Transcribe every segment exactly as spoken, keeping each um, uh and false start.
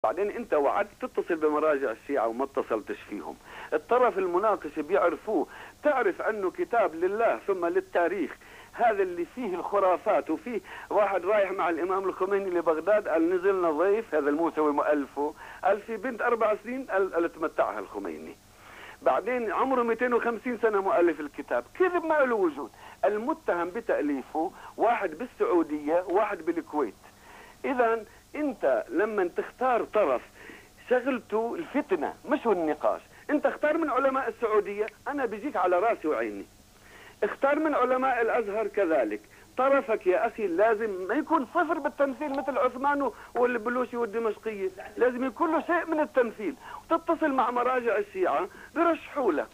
بعدين انت وعدت تتصل بمراجع الشيعة وما اتصلتش فيهم. الطرف المناقش بيعرفوه، تعرف انه كتاب لله ثم للتاريخ، هذا اللي فيه الخرافات. وفيه واحد رايح مع الامام الخميني لبغداد، قال نزلنا ضيف، هذا الموسوي مؤلفه، قال في بنت اربع سنين قال, قال تمتعها الخميني. بعدين عمره مئتين وخمسين سنة مؤلف الكتاب، كذب ما له وجود. المتهم بتأليفه واحد بالسعودية واحد بالكويت. اذا انت لما تختار طرف شغلته الفتنة مش النقاش. انت اختار من علماء السعودية، انا بيجيك على راسي وعيني. اختار من علماء الازهر كذلك. طرفك يا اخي لازم ما يكون صفر بالتمثيل مثل عثمان والبلوشي والدمشقية، لازم يكون له شيء من التمثيل. وتتصل مع مراجع الشيعة بيرشحوا لك،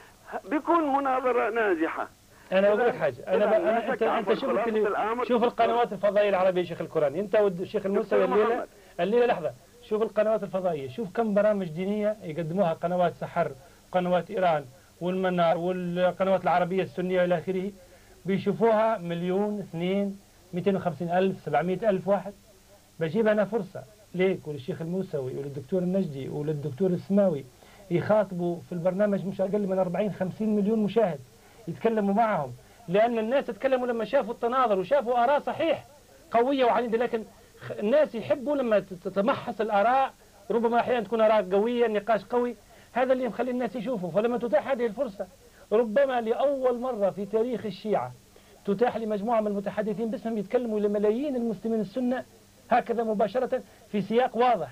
بيكون مناظرة ناجحة. انا اقول لك حاجه، انا, أنا انت انت شوف شوف القنوات الفضائيه العربيه شيخ الكوراني، انت والشيخ الموسوي الليله الليله لحظه، شوف القنوات الفضائيه، شوف كم برامج دينيه يقدموها قنوات سحر، قنوات ايران والمنار والقنوات العربيه السنيه الى اخره، بيشوفوها مليون اثنين مئتين وخمسين ألف سبعمئة ألف واحد. بجيب انا فرصه ليك وللشيخ الموسوي وللدكتور النجدي وللدكتور السماوي يخاطبوا في البرنامج مش اقل من أربعين خمسين مليون مشاهد، يتكلموا معهم، لأن الناس تتكلموا لما شافوا التناظر وشافوا آراء صحيح قوية وعنيدة، لكن الناس يحبوا لما تتمحص الآراء، ربما أحيانا تكون آراء قوية، نقاش قوي، هذا اللي مخلي الناس يشوفوا. فلما تتاح هذه الفرصة، ربما لأول مرة في تاريخ الشيعة تتاح لمجموعة من المتحدثين باسمهم يتكلموا لملايين المسلمين السنة هكذا مباشرة في سياق واضح.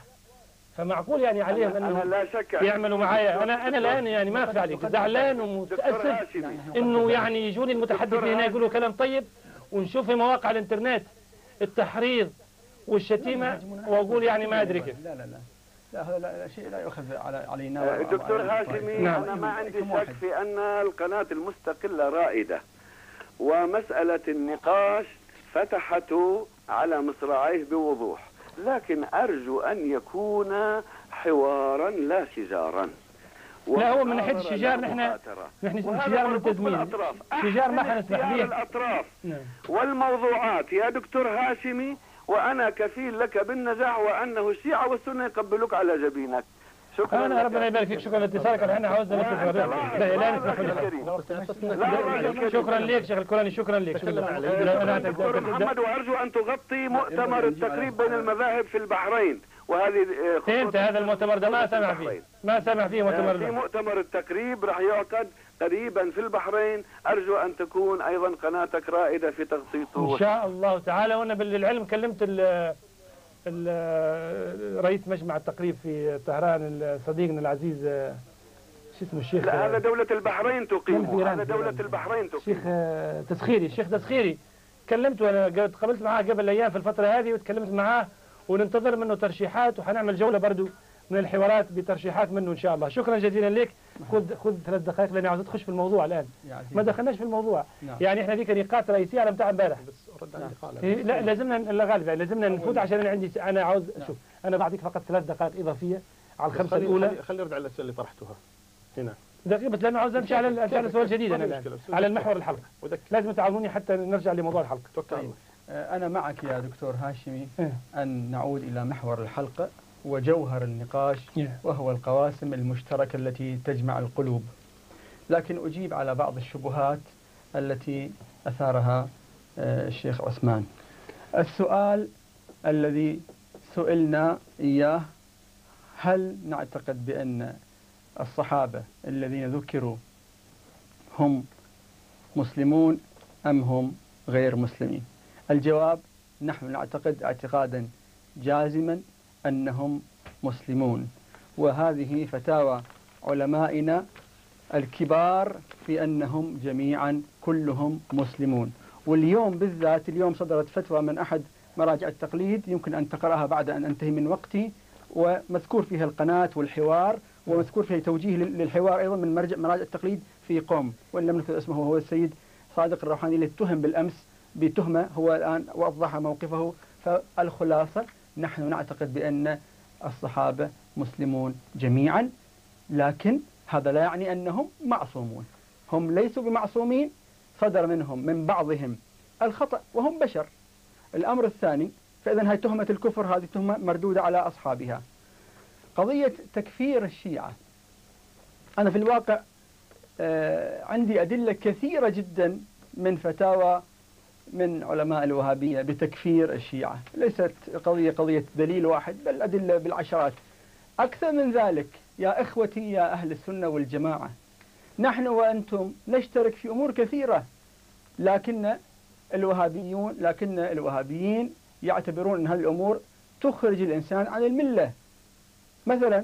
فمعقول يعني عليهم انه يعملوا معايا. انا انا الان يعني ما اخفي عليك زعلان ومتاسف انه يعني يجوني المتحدثين هنا يقولوا كلام طيب، ونشوف في مواقع الانترنت التحريض والشتيمه، واقول يعني ما ادري كيف. لا لا لا لا هذا لا شيء لا يؤخذ على علينا. دكتور هاشمي، نعم. انا ما عندي شك في ان القناه المستقله رائده، ومساله النقاش فتحته على مصراعيه بوضوح، لكن أرجو أن يكون حوارا لا شجارا. لا هو من ناحية الشجار نحن نحن شجار ملتزمين، شجار ما حنسمح به. الأطراف والموضوعات يا دكتور هاشمي، وأنا كفيل لك بالنجاح، وأنه الشيعة والسنة يقبلوك على جبينك. شكرا. انا ربنا يبارك فيك، شكرا لاتصالك. احنا عاوزنا نسمع لا لا نسمح لك. شكرا لك شيخ الكوراني، شكرا لك. دكتور محمد، وارجو ان تغطي مؤتمر التقريب بين المذاهب في البحرين، وهذه فهمت. هذا المؤتمر ده ما سمع فيه، ما سمع فيه مؤتمر ده. في مؤتمر التقريب راح يعقد قريبا في البحرين، ارجو ان تكون ايضا قناتك رائده في تغطيته ان شاء الله تعالى. وانا بالعلم كلمت ال رئيس مجمع التقريب في طهران صديقنا العزيز شو اسمه الشيخ، لا هذا دولة البحرين تقيمه، هذا دولة البحرين تقيمه، الشيخ تسخيري، الشيخ تسخيري كلمته، وانا تقابلت معاه قبل ايام في الفترة هذه وتكلمت معاه، وننتظر منه ترشيحات، وحنعمل جولة برضو من الحوارات بترشيحات منه ان شاء الله. شكرا جزيلا لك. خذ خذ ثلاث دقائق لاني عاوز ادخل في الموضوع الان، ما دخلناش في الموضوع. نعم. يعني احنا ذيك نقاط رئيسيه على بتاع امبارح، إيه لا لازمنا لا غالبا لازمنا نفوت، عشان انا عندي انا عاوز اشوف. انا بعطيك فقط ثلاث دقائق اضافيه على الخمسه الاولى. خلي ارجع للاسئله اللي طرحتها هنا دقيقه بس، لانه عاوز امشي على على سؤال جديد انا الان على المحور الحلقه، لازم تعاونوني حتى نرجع لموضوع الحلقه. طيب. انا معك يا دكتور هاشمي ان نعود الى محور الحلقه وجوهر النقاش، وهو القواسم المشتركة التي تجمع القلوب، لكن أجيب على بعض الشبهات التي أثارها الشيخ عثمان. السؤال الذي سئلنا إياه: هل نعتقد بأن الصحابة الذين ذكروا هم مسلمون أم هم غير مسلمين؟ الجواب: نحن نعتقد اعتقادا جازما أنهم مسلمون، وهذه فتاوى علمائنا الكبار في أنهم جميعا كلهم مسلمون. واليوم بالذات، اليوم صدرت فتوى من أحد مراجع التقليد، يمكن أن تقرأها بعد أن أنتهي من وقتي، ومذكور فيها القناة والحوار، ومذكور فيها توجيه للحوار أيضا من مرجع مراجع التقليد في قوم، وإن لم نذكر اسمه، وهو السيد صادق الروحاني، اللي اتهم بالأمس بتهمة، هو الآن وضح موقفه. فالخلاصة: نحن نعتقد بأن الصحابة مسلمون جميعا، لكن هذا لا يعني أنهم معصومون. هم ليسوا بمعصومين، صدر منهم من بعضهم الخطأ وهم بشر. الأمر الثاني: فإذا هاي تهمة الكفر، هذه تهمة مردودة على أصحابها. قضية تكفير الشيعة، أنا في الواقع عندي أدلة كثيرة جدا من فتاوى من علماء الوهابية بتكفير الشيعة، ليست قضية قضية دليل واحد بل أدلة بالعشرات. أكثر من ذلك يا إخوتي يا أهل السنة والجماعة، نحن وأنتم نشترك في أمور كثيرة، لكن الوهابيون لكن الوهابيين يعتبرون أن هذه الأمور تخرج الإنسان عن الملة. مثلا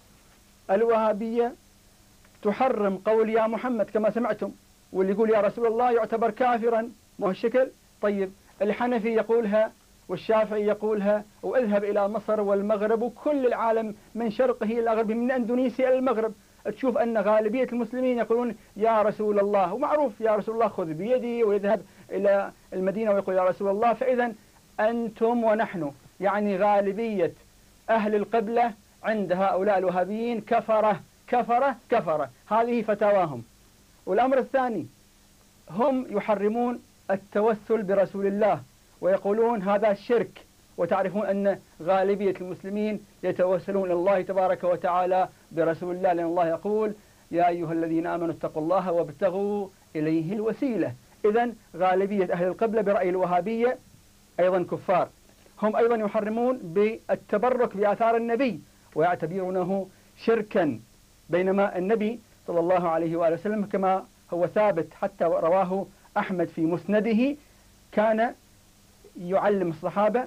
الوهابية تحرم قول يا محمد كما سمعتم، واللي يقول يا رسول الله يعتبر كافرا، ما هو الشكل. طيب الحنفي يقولها والشافعي يقولها، واذهب إلى مصر والمغرب وكل العالم من شرقه إلى غربه من أندونيسيا إلى المغرب، تشوف أن غالبية المسلمين يقولون يا رسول الله، ومعروف يا رسول الله خذ بيدي، ويذهب إلى المدينة ويقول يا رسول الله. فإذا أنتم ونحن يعني غالبية أهل القبلة عند هؤلاء الوهابيين كفرة كفرة كفرة، هذه فتاواهم. والأمر الثاني، هم يحرمون التوسل برسول الله ويقولون هذا شرك، وتعرفون أن غالبية المسلمين يتوسلون إلى الله تبارك وتعالى برسول الله، لأن الله يقول يا أيها الذين آمنوا اتقوا الله وابتغوا إليه الوسيلة. إذن غالبية أهل القبلة برأي الوهابية أيضا كفار. هم أيضا يحرمون بالتبرك بآثار النبي ويعتبرونه شركا، بينما النبي صلى الله عليه وآله وسلم كما هو ثابت حتى رواه أحمد في مسنده كان يعلم الصحابة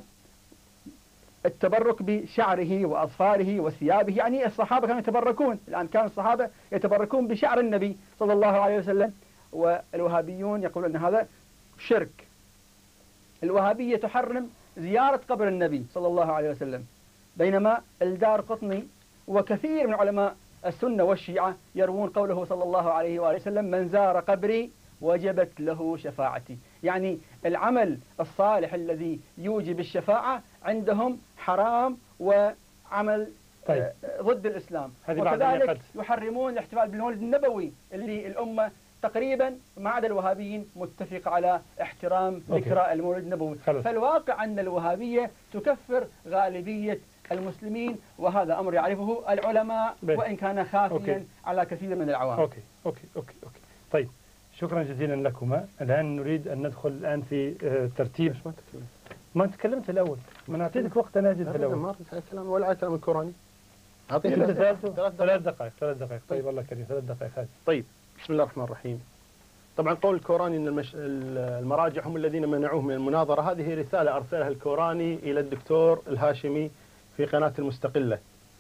التبرك بشعره وأظفاره وثيابه، يعني الصحابة كانوا يتبركون، الآن كان الصحابة يتبركون بشعر النبي صلى الله عليه وسلم، والوهابيون يقولون أن هذا شرك. الوهابية تحرم زيارة قبر النبي صلى الله عليه وسلم، بينما الدارقطني وكثير من علماء السنة والشيعة يروون قوله صلى الله عليه وآله وسلم من زار قبري وجبت له شفاعتي، يعني العمل الصالح الذي يوجب الشفاعة عندهم حرام وعمل طيب. ضد الإسلام. وكذلك يحرمون الاحتفال بالمولد النبوي اللي الأمة تقريبا ما عدا الوهابيين متفق على احترام ذكرى المولد النبوي. خلص. فالواقع أن الوهابية تكفر غالبية المسلمين، وهذا أمر يعرفه العلماء بي. وإن كان خافيا أوكي. على كثير من العوام. أوكي أوكي أوكي أوكي طيب، شكرا جزيلا لكما. الآن نريد أن ندخل الآن في ترتيب. ما تكلمت ما تكلمت في الأول، ما أنا أعطيتك وقت أنا أجد في الأول. ما أعطيك كلام ولا على كلام الكوراني. أعطيك ثلاث دقائق ثلاث دقائق طيب الله كريم ثلاث دقائق هذه. طيب بسم الله الرحمن الرحيم. طبعا قول الكوراني أن المش... المراجع هم الذين منعوه من المناظرة، هذه رسالة أرسلها الكوراني إلى الدكتور الهاشمي في قناة المستقلة،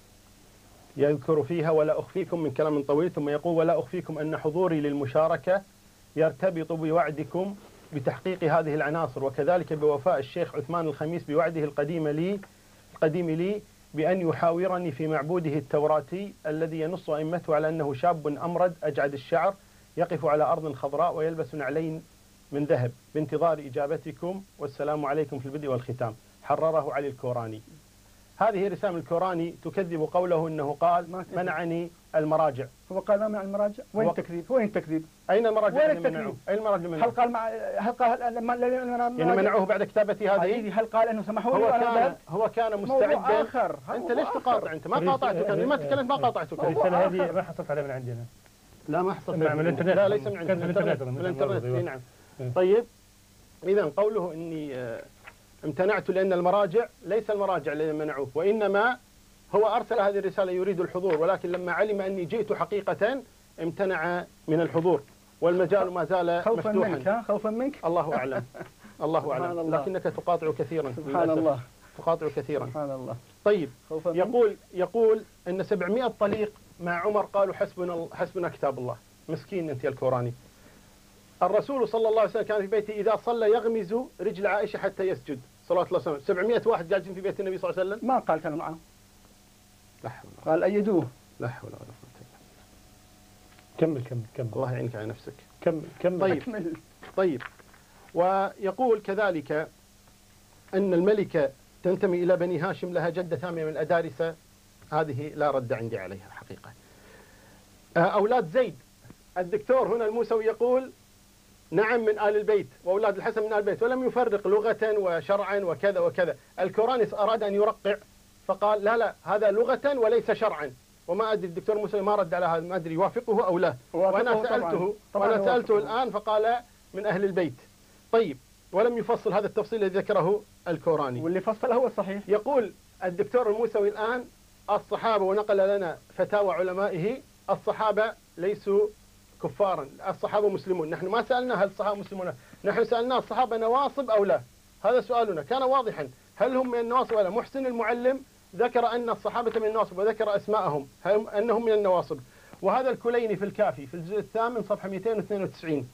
يذكر فيها ولا أخفيكم من كلام طويل، ثم يقول ولا أخفيكم أن حضوري للمشاركة يرتبط بوعدكم بتحقيق هذه العناصر، وكذلك بوفاء الشيخ عثمان الخميس بوعده القديم لي القديم لي بأن يحاورني في معبوده التوراتي الذي ينص أئمته على أنه شاب أمرد أجعد الشعر يقف على أرض خضراء ويلبس نعلين من ذهب، بانتظار إجابتكم والسلام عليكم في البدء والختام. حرره علي الكوراني. هذه رسالة الكوراني تكذب قوله أنه قال منعني المراجع. هو قال ما منع المراجع؟ وين التكذيب؟ وين التكذيب؟ أين المراجع اللي منعوه؟ أين المراجع منعوه؟ هل قال مع هل قال لما يعني منعوه بعد كتابتي هذه؟ هل قال أنه سمحوا له؟ هو كان هو كان مستعدا. آخر. أنت ليش تقاطع؟ أنت ما قاطعتك، لما تكلمت ما قاطعتك. الرسالة هذه ما حصلت عليها من عندنا. لا ما حصلت من الانترنت. لا ليس من عندنا، من الانترنت. من الانترنت نعم. طيب إذا قوله إني امتنعت لأن المراجع، ليس المراجع الذين منعوه، وإنما هو أرسل هذه الرسالة يريد الحضور، ولكن لما علم أني جئت حقيقة امتنع من الحضور، والمجال ما زال خوفا مفتوحا. منك خوفا منك الله أعلم الله أعلم الله. لكنك تقاطع كثيرا سبحان الله تقاطع كثيرا سبحان الله. طيب يقول يقول أن سبعمائة طليق مع عمر قالوا حسبنا حسبنا كتاب الله. مسكين أنت يا الكوراني. الرسول صلى الله عليه وسلم كان في بيته إذا صلى يغمز رجل عائشة حتى يسجد صلى الله عليه وسلم. سبعمائة واحد جالسين في بيت النبي صلى الله عليه وسلم. ما قال كانوا معه. لا حول ولا قال أيدوه. لا حول ولا قوة إلا بالله. كمل كمل كمل. الله يعينك على نفسك. كمل كمل. طيب كمل. طيب ويقول كذلك أن الملكة تنتمي إلى بني هاشم، لها جدة ثامنة من الأدارسة. هذه لا رد عندي عليها حقيقة. أولاد زيد، الدكتور هنا الموسوي يقول نعم من آل البيت، وأولاد الحسن من آل البيت، ولم يفرق لغة وشرعا وكذا وكذا. الكوراني أراد أن يرقع فقال لا لا هذا لغة وليس شرعا. وما أدري الدكتور موسى ما رد على هذا، ما أدري يوافقه أو لا. وأنا سألته طبعاً وأنا سألته الآن فقال من أهل البيت. طيب، ولم يفصل هذا التفصيل الذي ذكره الكوراني، واللي فصله هو الصحيح. يقول الدكتور الموسوي الآن الصحابة، ونقل لنا فتاوى علمائه، الصحابة ليسوا كفارا، الصحابة مسلمون. نحن ما سألنا هل الصحابة مسلمون، نحن سألنا الصحابة نواصب أو لا. هذا سؤالنا كان واضحا، هل هم من النواصب ولا؟ محسن المعلم ذكر أن الصحابة من النواصب وذكر أسماءهم أنهم من النواصب. وهذا الكليني في الكافي في الجزء الثامن صفحة مئتين واثنين وتسعين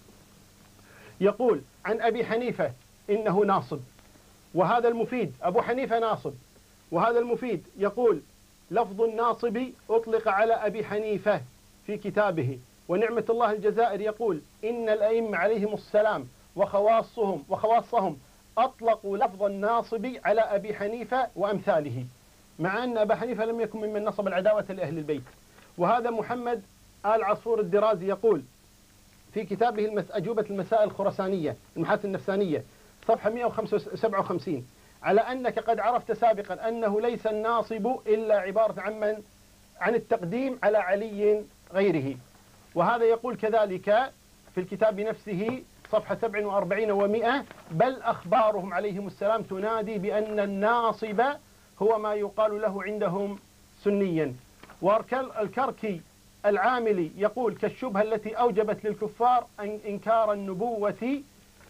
يقول عن أبي حنيفة إنه ناصب، وهذا المفيد أبو حنيفة ناصب، وهذا المفيد يقول لفظ الناصب أطلق على أبي حنيفة في كتابه. ونعمة الله الجزائر يقول إن الأئمة عليهم السلام وخواصهم وخواصهم أطلقوا لفظ الناصب على أبي حنيفة وأمثاله، مع أن أبا حنيفة لم يكن ممن نصب العداوة لأهل البيت. وهذا محمد آل عصفور الدرازي يقول في كتابه المس... أجوبة المسائل الخرسانية المحاث النفسانية صفحة مئة وسبعة وخمسين على أنك قد عرفت سابقا أنه ليس الناصب إلا عبارة عن من عن التقديم على علي غيره. وهذا يقول كذلك في الكتاب نفسه صفحة سبع وأربعين ومئة بل أخبارهم عليهم السلام تنادي بأن الناصب هو ما يقال له عندهم سنيا. والكركي العاملي يقول كالشبهة التي أوجبت للكفار إنكار النبوة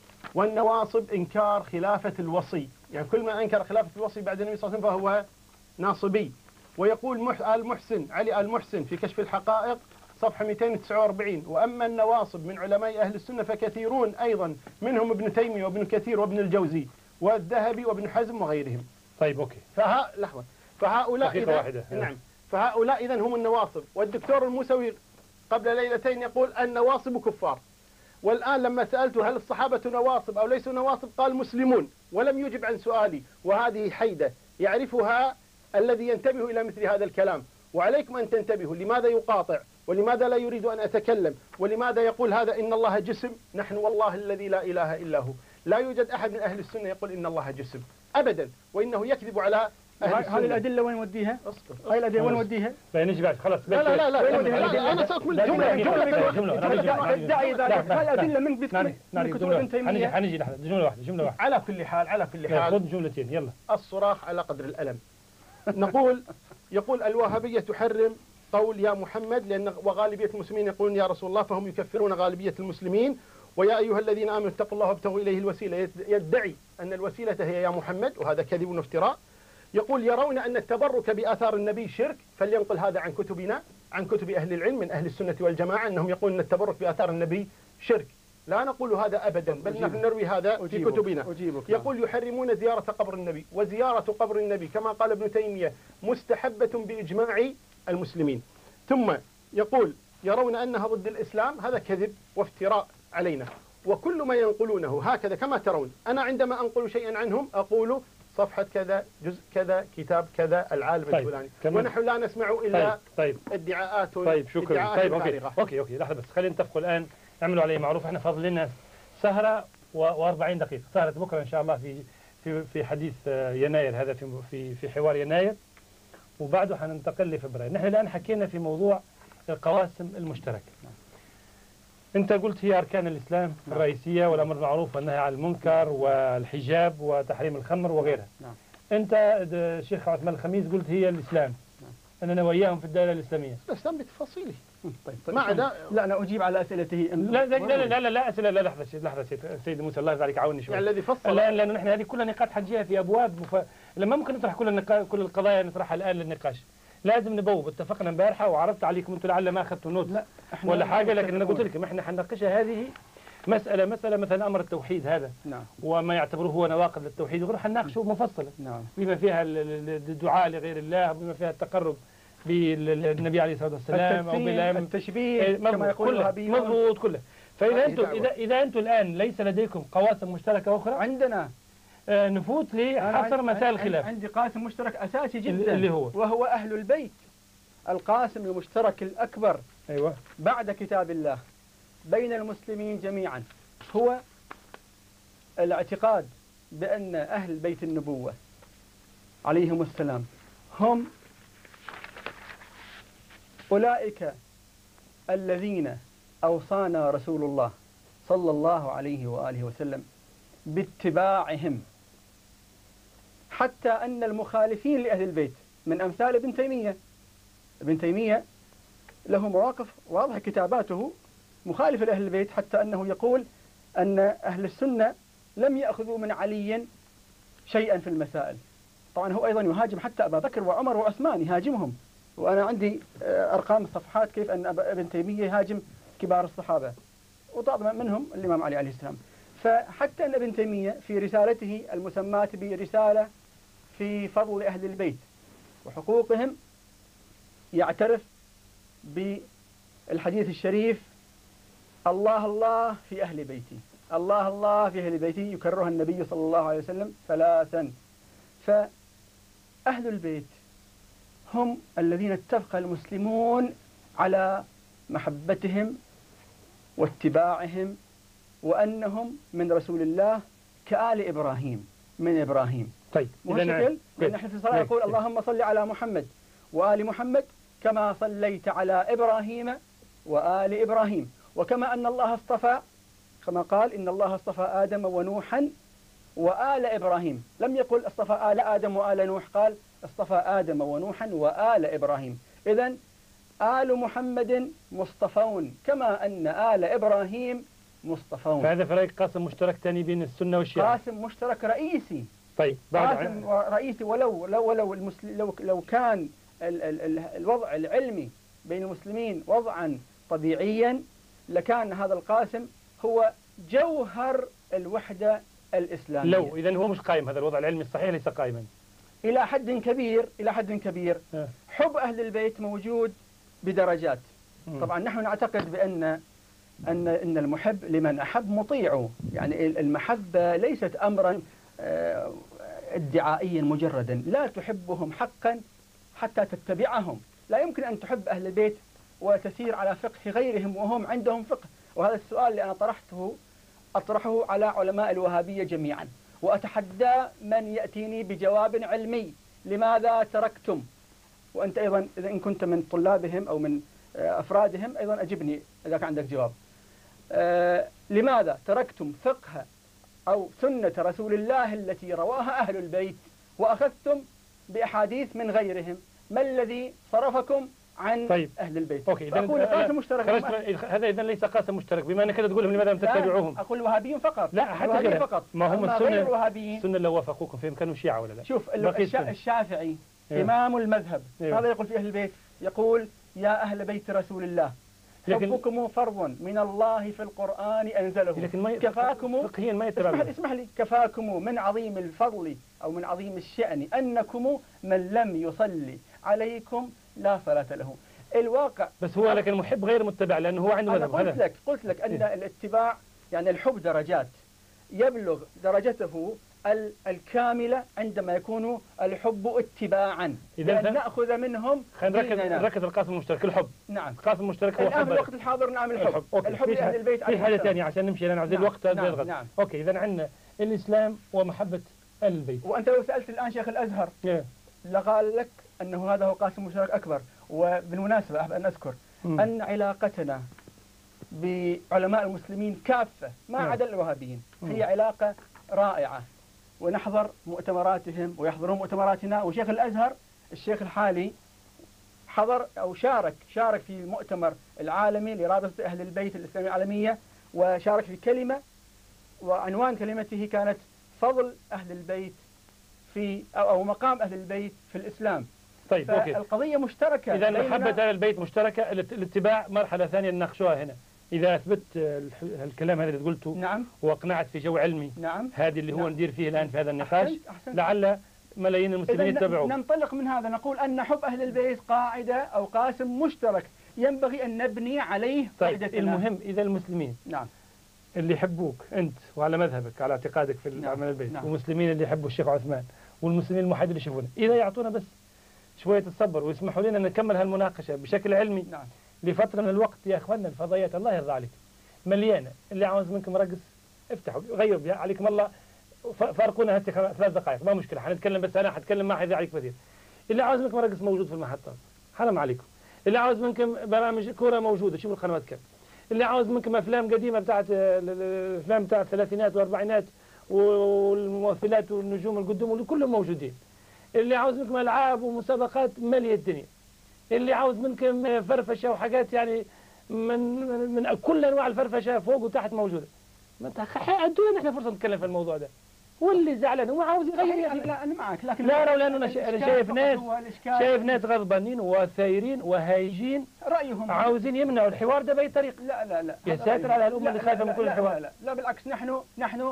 والنواصب إنكار خلافة الوصي، يعني كل ما أنكر خلافة الوصي بعد النبي صلى الله عليه وسلم فهو ناصبي. ويقول المحسن علي المحسن في كشف الحقائق صفحة مئتين وتسعة وأربعين وأما النواصب من علماء أهل السنة فكثيرون أيضا، منهم ابن تيمية وابن كثير وابن الجوزي والذهبي وابن حزم وغيرهم. طيب أوكي. فها لحظة فهؤلاء إذا واحدة. نعم فهؤلاء إذن هم النواصب. والدكتور الموسوي قبل ليلتين يقول النواصب كفار. والآن لما سألته هل الصحابة نواصب أو ليسوا نواصب قال مسلمون، ولم يجب عن سؤالي. وهذه حيدة يعرفها الذي ينتبه إلى مثل هذا الكلام. وعليكم أن تنتبهوا لماذا يقاطع ولماذا لا يريد أن أتكلم ولماذا يقول هذا إن الله جسم. نحن والله الذي لا إله إلا هو لا يوجد أحد من أهل السنة يقول إن الله جسم أبدا، وإنه يكذب على أهل السنة. هذه الأدلة وين نوديها؟ أصبر. هاي الأدلة وين نوديها؟ لا نجي بعد خلاص. لا لا لا, لا, لا, لا, لا أنا سأكمل جملة جملة جملة ادعي ذلك. هاي الأدلة من كتب ابن تيمية. حنجي لحظة جملة واحدة جملة واحدة. على كل حال على كل حال خذ جملتين يلا. الصراخ على قدر الألم. نقول يقول الوهابية تحرم قول يا محمد لأن وغالبية المسلمين يقولون يا رسول الله، فهم يكفرون غالبية المسلمين. ويا أيها الذين آمنوا اتقوا الله وابتغوا إليه الوسيلة، يدعي أن الوسيلة هي يا محمد، وهذا كذب وافتراء. يقول يرون أن التبرك بآثار النبي شرك، فلينقل هذا عن كتبنا عن كتب أهل العلم من أهل السنة والجماعة أنهم يقولون أن التبرك بآثار النبي شرك. لا نقول هذا أبدا، بل نحن نروي هذا في كتبنا. يقول يحرمون زيارة قبر النبي، وزيارة قبر النبي كما قال ابن تيمية مستحبة بإجماع المسلمين. ثم يقول يرون أنها ضد الإسلام، هذا كذب وافتراء علينا. وكل ما ينقلونه هكذا كما ترون، أنا عندما أنقل شيئا عنهم أقول صفحة كذا جزء كذا كتاب كذا العالم طيب. الفلاني، ونحن لا نسمع إلا طيب. ادعاءات طيب شكرا. ادعاءات طيب أوكي. أوكي أوكي لحظة بس خلينا نتفقوا الآن نعملوا عليه معروف. احنا فاضل لنا سهرة وأربعين دقيقة، سهرة بكرة إن شاء الله في في في حديث يناير، هذا في في في حوار يناير، وبعده حننتقل لفبراير. نحن الآن حكينا في موضوع القواسم المشتركة. أنت قلت هي أركان الإسلام نعم. الرئيسية والأمر بالمعروف والنهي عن المنكر والحجاب وتحريم الخمر وغيرها. نعم. أنت الشيخ عثمان الخميس قلت هي الإسلام. نعم. أننا وياهم في الدائرة الإسلامية. الإسلام بتفاصيله. طيب طيب ما عدا لا أنا أجيب على أسئلته. لا لا لا لا لا, لا أسئلة لا لحظة لحظة سيد موسى الله يبارك عاوني شوي. يعني الذي فصل الآن لأنه نحن هذه كلها نقاط حنجيها في أبواب مف... لما ممكن نطرح كل النقا... كل القضايا نطرحها الآن للنقاش. لازم نبوب. اتفقنا امبارحه وعرضت عليكم انتم لعل ما اخذتوا نوت ولا حاجه، لكن انا قلت لكم احنا حنناقشها هذه مساله مساله مثلا امر التوحيد هذا. نعم. وما يعتبروه هو نواقض للتوحيد وغيره حنناقشه مفصلا. نعم. بما فيها الدعاء لغير الله، بما فيها التقرب بالنبي عليه الصلاه والسلام، او بالتشبيه كما يقول الوهابيون. مضبوط كله. فاذا انتم اذا اذا انتم الان ليس لديكم قواسم مشتركه اخرى عندنا آه نفوت لحصر مسائل الخلاف. عندي قاسم مشترك اساسي جدا اللي هو وهو اهل البيت. القاسم المشترك الأكبر أيوة. بعد كتاب الله بين المسلمين جميعا هو الاعتقاد بأن أهل بيت النبوة عليهم السلام هم أولئك الذين أوصانا رسول الله صلى الله عليه وآله وسلم باتباعهم، حتى أن المخالفين لأهل البيت من أمثال ابن تيمية. ابن تيمية له مواقف واضحة، كتاباته مخالفة لأهل البيت، حتى أنه يقول أن أهل السنة لم يأخذوا من علي شيئا في المسائل. طبعا هو أيضا يهاجم حتى أبا بكر وعمر وعثمان، يهاجمهم، وأنا عندي أرقام الصفحات كيف أن ابن تيمية يهاجم كبار الصحابة، وطبعا منهم الإمام علي عليه السلام. فحتى أن ابن تيمية في رسالته المسماة برسالة في فضل أهل البيت وحقوقهم يعترف بالحديث الشريف: الله الله في أهل بيتي، الله الله في أهل بيتي، يكررها النبي صلى الله عليه وسلم ثلاثا. فأهل البيت هم الذين اتفق المسلمون على محبتهم واتباعهم، وأنهم من رسول الله كآل إبراهيم من إبراهيم. طيب مشكل لأن نحن في الصلاة يقول: اللهم صل على محمد وآل محمد كما صليت على إبراهيم وآل إبراهيم. وكما أن الله اصطفى، كما قال: إن الله اصطفى آدم ونوحا وآل إبراهيم، لم يقل اصطفى آل آدم وآل نوح، قال اصطفى آدم ونوحا وآل إبراهيم. إذن آل محمد مصطفون كما أن آل إبراهيم مصطفون. فهذا فريق قاسم مشترك ثاني بين السنة والشيعة، قاسم مشترك رئيسي. طيب بعد قاسم رئيسي. ولو لو ولو المسلم لو لو كان ال ال ال الوضع العلمي بين المسلمين وضعا طبيعيا لكان هذا القاسم هو جوهر الوحدة الإسلامية. لو إذن هو مش قائم، هذا الوضع العلمي الصحيح ليس قائما إلى حد كبير. إلى حد كبير أه. حب أهل البيت موجود بدرجات. م. طبعا نحن نعتقد بأن أن أن المحب لمن أحب مطيعه، يعني المحبة ليست أمرا ادعائيا مجردا، لا تحبهم حقا حتى تتبعهم. لا يمكن أن تحب أهل البيت وتسير على فقه غيرهم وهم عندهم فقه. وهذا السؤال اللي أنا طرحته أطرحه على علماء الوهابية جميعا، وأتحدى من يأتيني بجواب علمي: لماذا تركتم؟ وأنت أيضا إذا إن كنت من طلابهم أو من أفرادهم أيضا أجبني إذا كان عندك جواب. آه لماذا تركتم فقه أو سنة رسول الله التي رواها أهل البيت وأخذتم بأحاديث من غيرهم؟ ما الذي صرفكم عن طيب. أهل البيت؟ أوكي. أقول قاسم مشترك. هذا إذن ليس قاسم مشترك، بما أنك تقول لهم لماذا لم تتبعوهم؟ أقول الوهابيين فقط. لا حتى كده فقط. ما هم السنة الوهابيين السنة اللي وافقوكم فيهم كانوا شيعة ولا لا؟ شوف الشا... الشافعي إيه؟ إمام المذهب إيه؟ ماذا يقول في أهل البيت؟ يقول: يا أهل بيت رسول الله حبكم فرض من الله في القرآن أنزله، لكن ما كفاكم فقهيا ما يتبع. اسمح, اسمح لي كفاكم من عظيم الفضل أو من عظيم الشأن أنكم من لم يصلي عليكم لا صلاة له. الواقع بس هو لكن محب غير متبع لأنه هو عنده مذهب. قلت لك قلت لك أن إيه؟ الاتباع يعني الحب درجات، يبلغ درجته الكاملة عندما يكون الحب اتباعا، إذا نأخذ منهم. خلينا نركز نركز القاسم المشترك الحب. نعم. القاسم المشترك هو الآن في الوقت الحاضر نعم الحب. الحب, أوكي. الحب لأهل البيت. في حاجة ثانية عشان نمشي لأن عايزين الوقت نعم. يضغط. نعم. أوكي إذا عندنا الإسلام ومحبة أهل البيت. وأنت لو سألت الآن شيخ الأزهر yeah. لقال لك أنه هذا هو قاسم مشترك أكبر. وبالمناسبة أحب أن أذكر م. أن علاقتنا بعلماء المسلمين كافة ما عدا الوهابيين هي علاقة رائعة، ونحضر مؤتمراتهم ويحضرون مؤتمراتنا. وشيخ الأزهر الشيخ الحالي حضر أو شارك شارك في المؤتمر العالمي لرابطة أهل البيت الإسلامية العالمية، وشارك في كلمة وعنوان كلمته كانت فضل أهل البيت في أو, أو مقام أهل البيت في الإسلام. طيب أوكي. القضية مشتركة. إذا محبة أهل البيت مشتركة، الاتباع مرحلة ثانية نناقشوها هنا. إذا أثبت الكلام هذا اللي قلته نعم. وأقنعت في جو علمي نعم. هذه اللي هو نعم. ندير فيه الآن في هذا النقاش أحسنت. أحسنت. لعل ملايين المسلمين يتبعوه. ننطلق من هذا نقول أن حب أهل البيت قاعدة أو قاسم مشترك ينبغي أن نبني عليه. طيب المهم إذا المسلمين نعم. اللي يحبوك أنت وعلى مذهبك على اعتقادك في نعم. عمل البيت، نعم. والمسلمين اللي يحبوا الشيخ عثمان، والمسلمين الموحدين اللي يشوفونه، إذا يعطونا بس شوية تصبر ويسمحوا لنا نكمل هالمناقشة بشكل علمي نعم. لفترة من الوقت. يا أخواننا الفضائيات الله يرضى عليك مليانة، اللي عاوز منكم رقص افتحوا غيروا بها عليكم الله، فارقونا هسه ثلاث دقائق ما مشكلة، حنتكلم بس أنا حتكلم ما حيضيع عليك كثير. اللي عاوز منكم رقص موجود في المحطات، حرام عليكم. اللي عاوز منكم برامج كوره موجوده، شوفوا القنوات كم. اللي عاوز منكم افلام قديمه بتاعت الافلام بتاعت الثلاثينات والاربعينات والممثلات والنجوم القدوم كلهم موجودين. اللي عاوز منكم العاب ومسابقات ماليه الدنيا. اللي عاوز منكم فرفشه وحاجات يعني من من كل انواع الفرفشه فوق وتحت موجوده. ما ادونا نحن فرصه نتكلم في الموضوع ده. واللي زعلان هو عاوز يغير يا اخي. لا انا معك، لكن لا لا لانه انا شايف ناس شايف ناس غضبانين وثايرين وهايجين رايهم عاوزين يمنعوا الحوار ده باي طريقه. لا لا لا يا ساتر على الامه اللي خايفه من كل الحوار. لا, لا, لا بالعكس، نحن نحن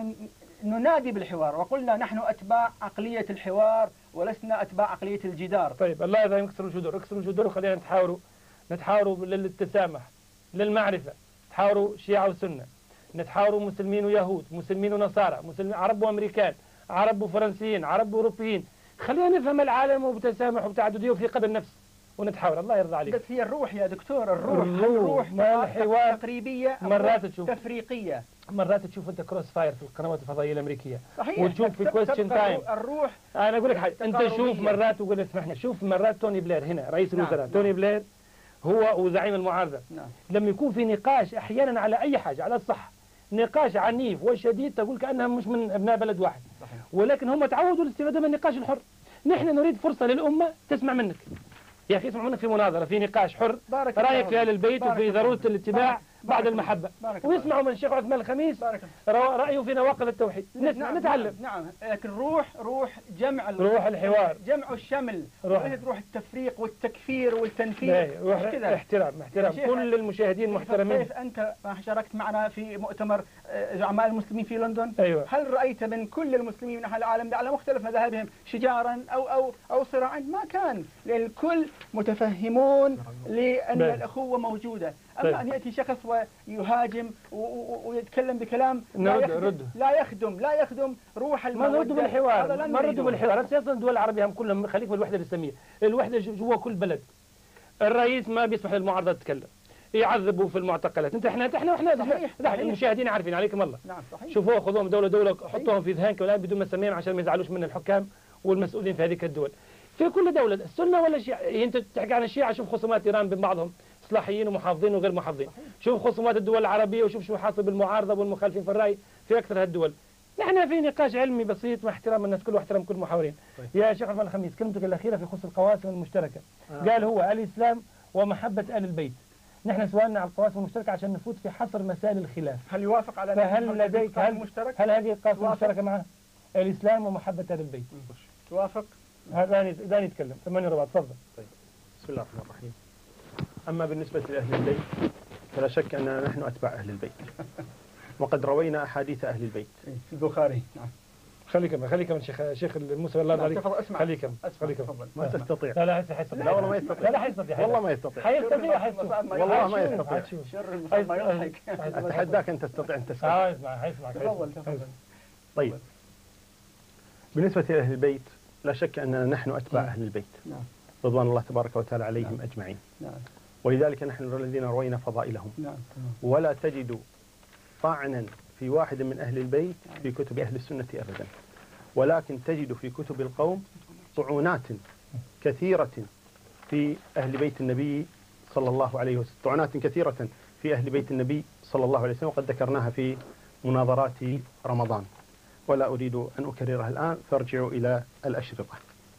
ننادي بالحوار، وقلنا نحن اتباع عقليه الحوار ولسنا اتباع عقليه الجدار. طيب الله يرضى يكسروا الجدور، اكسروا الجدور وخلينا نتحاوروا نتحاوروا للتسامح للمعرفه، نتحاوروا شيعه وسنه، نتحاوروا مسلمين ويهود، مسلمين ونصارى، مسلمين عرب وامريكان، عرب وفرنسيين، عرب واوروبيين، خلينا نفهم العالم وبتسامح وبتعدديه وفي قدر نفس ونتحاور. الله يرضى عليك. بس هي الروح يا دكتور، الروح الروح, الروح ما الحوار تقريبيه مرات تشوف تفريقيه، مرات تشوف انت كروس فاير في القنوات الفضائيه الامريكيه صحيح. وتشوف في كويستشن تايم الروح. انا اقول لك حاجه، انت شوف مرات وقول اسمحنا، شوف مرات توني بلير هنا رئيس الوزراء، نعم. توني بلير هو وزعيم المعارضه، نعم. لما يكون في نقاش احيانا على اي حاجه على الصحه، نقاش عنيف وشديد تقول كأنهم مش من أبناء بلد واحد، صحيح. ولكن هم تعودوا الاستفادة من النقاش الحر. نحن نريد فرصة للأمة تسمع منك يا أخي، اسمع منك في مناظرة في نقاش حر، رأيك في أهل البيت وفي ضرورة الاتباع بعد المحبة، ويسمعوا من الشيخ عثمان الخميس رأيه في نواقض التوحيد. نسمع نعم نتعلم. نعم، لكن روح روح جمع روح الحوار، جمع الشمل، روح, روح التفريق والتكفير والتنفير، روح احترام احترام كل المشاهدين محترمين. كيف أنت شاركت معنا في مؤتمر زعماء المسلمين في لندن؟ أيوة. هل رأيت من كل المسلمين من أهل العالم على مختلف مذاهبهم شجارا أو أو أو صراعا؟ ما كان، لأن الكل متفهمون لأن الأخوة موجودة. أما أن يأتي شخص ويهاجم ويتكلم بكلام لا يخدم, لا يخدم لا يخدم روح المودة. ما نردوا بالحوار، ما نردوا بالحوار. أنت أصلا الدول العربية هم كلهم خليك من الوحدة الإسلامية، الوحدة جوا كل بلد. الرئيس ما بيسمح للمعارضة تتكلم، يعذبوا في المعتقلات. انت احنا احنا احنا صحيح صحيح. المشاهدين عارفين عليكم الله. نعم صحيح. شوفوه خذوهم دوله دوله حطوهم في ذهنك والان بدون مسميهم عشان ما يزعلوش من الحكام والمسؤولين في هذه الدول. في كل دوله السنه ولا الشيعه، انت تحكي عن الشيعه شوف خصومات ايران بين بعضهم اصلاحيين ومحافظين وغير محافظين. صحيح. شوف خصومات الدول العربيه وشوف شو حاصل بالمعارضه والمخالفين في الراي في اكثر هالدول. نحن في نقاش علمي بسيط مع احترام الناس كل واحترام كل المحاورين. طيب. يا شيخ عثمان الخميس كلمتك الاخيره في خصوص القواسم المشتركه. آه. قال هو الاسلام ومحبه ال البيت. نحن سؤالنا على القواسم المشتركة عشان نفوت في حصر مسائل الخلاف. هل يوافق على فهل لديك هل مشترك؟ هل هذه القواسم المشتركة معه؟ الإسلام ومحبة أهل البيت. توافق؟ لا نتكلم، ثمانية ربع تفضل. طيب. بسم الله الرحمن الرحيم. أما بالنسبة لأهل البيت فلا شك أننا نحن أتباع أهل البيت. وقد روينا أحاديث أهل البيت. في البخاري. نعم. خليك خليك من شيخ شيخ الموسى الله عليك. خليك خليك ما تستطيع. لا لا حيستطيع. لا والله ما يستطيع. لا لا حيستطيع. والله ما يستطيع. حيستطيع حيستطيع. والله ما يستطيع. شر المصاب يضحك. أتحداك أن تستطيع أن تسمع. اه اسمع حيسمعك. تفضل تفضل. طيب. بالنسبة لأهل البيت لا شك أننا نحن أتباع أهل البيت. نعم. رضوان الله تبارك وتعالى عليهم أجمعين. نعم. ولذلك نحن الذين روينا فضائلهم. نعم. ولا تجد طعنا في واحد من أهل البيت في كتب أهل السنة أبدا، ولكن تجد في كتب القوم طعونات كثيرة في أهل بيت النبي صلى الله عليه وسلم، طعونات كثيرة في أهل بيت النبي صلى الله عليه وسلم، وقد ذكرناها في مناظرات رمضان ولا أريد أن أكررها الآن، فارجعوا إلى الأشرطة.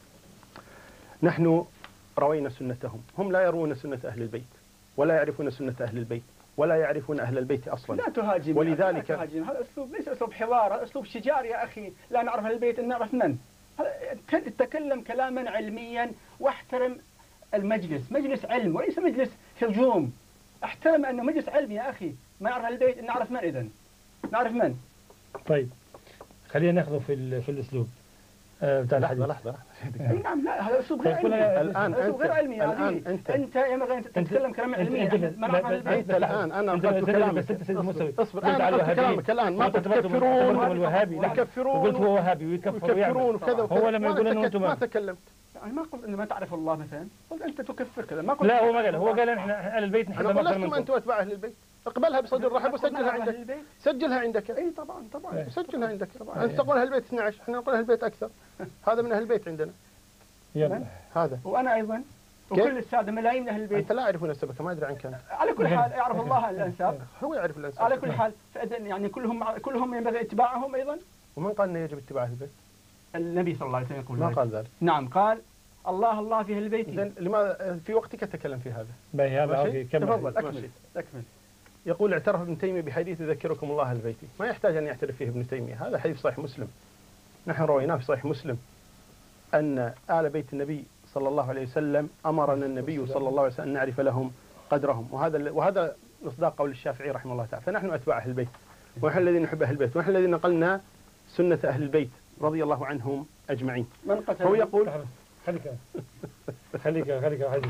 نحن روينا سنتهم، هم لا يرون سنة أهل البيت ولا يعرفون سنة أهل البيت ولا يعرفون أهل البيت أصلا. لا تهاجم، ولذلك لا تهاجم. هذا أسلوب ليس أسلوب حوار، هذا أسلوب شجار يا أخي. لا نعرف أهل البيت إن نعرف من. تتكلم كلاما علميا واحترم المجلس، مجلس علم وليس مجلس هجوم. احترم أنه مجلس علم يا أخي. ما يعرف أهل البيت إن نعرف من إذن. نعرف من. طيب خلينا ناخذه في في الأسلوب بتاع لحظة لحظة اي نعم. لا هذا اسلوب غير علمي. الان اسلوب غير علمي. الان انت انت ينبغي ان تتكلم كلام علمي. انت الان انا اخذت كلامك. بس انت سيد موسوي اصبر، انا اخذت كلامك الان. ما تكفرون الوهابي ويكفرون قلت هو وهابي ويكفرون وكذا. هو لما يقول انه انتم ما تكلمت. انا ما قلت انه ما تعرف الله مثلا، قلت انت تكفر كذا. ما قلت لا هو ما قال، هو قال احنا اهل البيت نحن انا قلت لكم انتم اتباع اهل البيت. اقبلها بصدر رحب وسجلها عندك. سجلها عندك. اي طبعا طبعا سجلها عندك. انت تقول اهل البيت اثني عشر، احنا نقول اهل البيت اكثر. هذا من اهل البيت عندنا. يلا هذا وأنا أيضا وكل السادة ملايين أهل البيت. أنت لا أعرف نسبك، ما أدري عنك. على كل حال يعرف الله الأنساب. هو يعرف الأنساب. على كل حال فإذن يعني كلهم كلهم ينبغي اتباعهم أيضا. ومن قال أنه يجب اتباع أهل البيت؟ النبي صلى الله عليه وسلم يقول ما قال ذلك. نعم قال الله الله في أهل البيت. إذن لماذا في وقتك تتكلم في هذا؟ باهي يلا أوكي كمل. تفضل أكمل أكمل. يقول اعترف ابن تيمية بحديث يذكركم الله أهل بيتي، ما يحتاج أن يعترف فيه ابن تيمية، هذا حديث صحيح مسلم. نحن رويناه في صحيح مسلم أن آل بيت النبي صلى الله عليه وسلم أمرنا النبي صلى الله عليه وسلم أن نعرف لهم قدرهم، وهذا وهذا مصداق قول الشافعي رحمه الله تعالى. فنحن أتباع أهل البيت، ونحن الذين نحب أهل البيت، ونحن الذين نقلنا سنة أهل البيت رضي الله عنهم أجمعين. من قتل هو يقول خليك خليك خليك خليك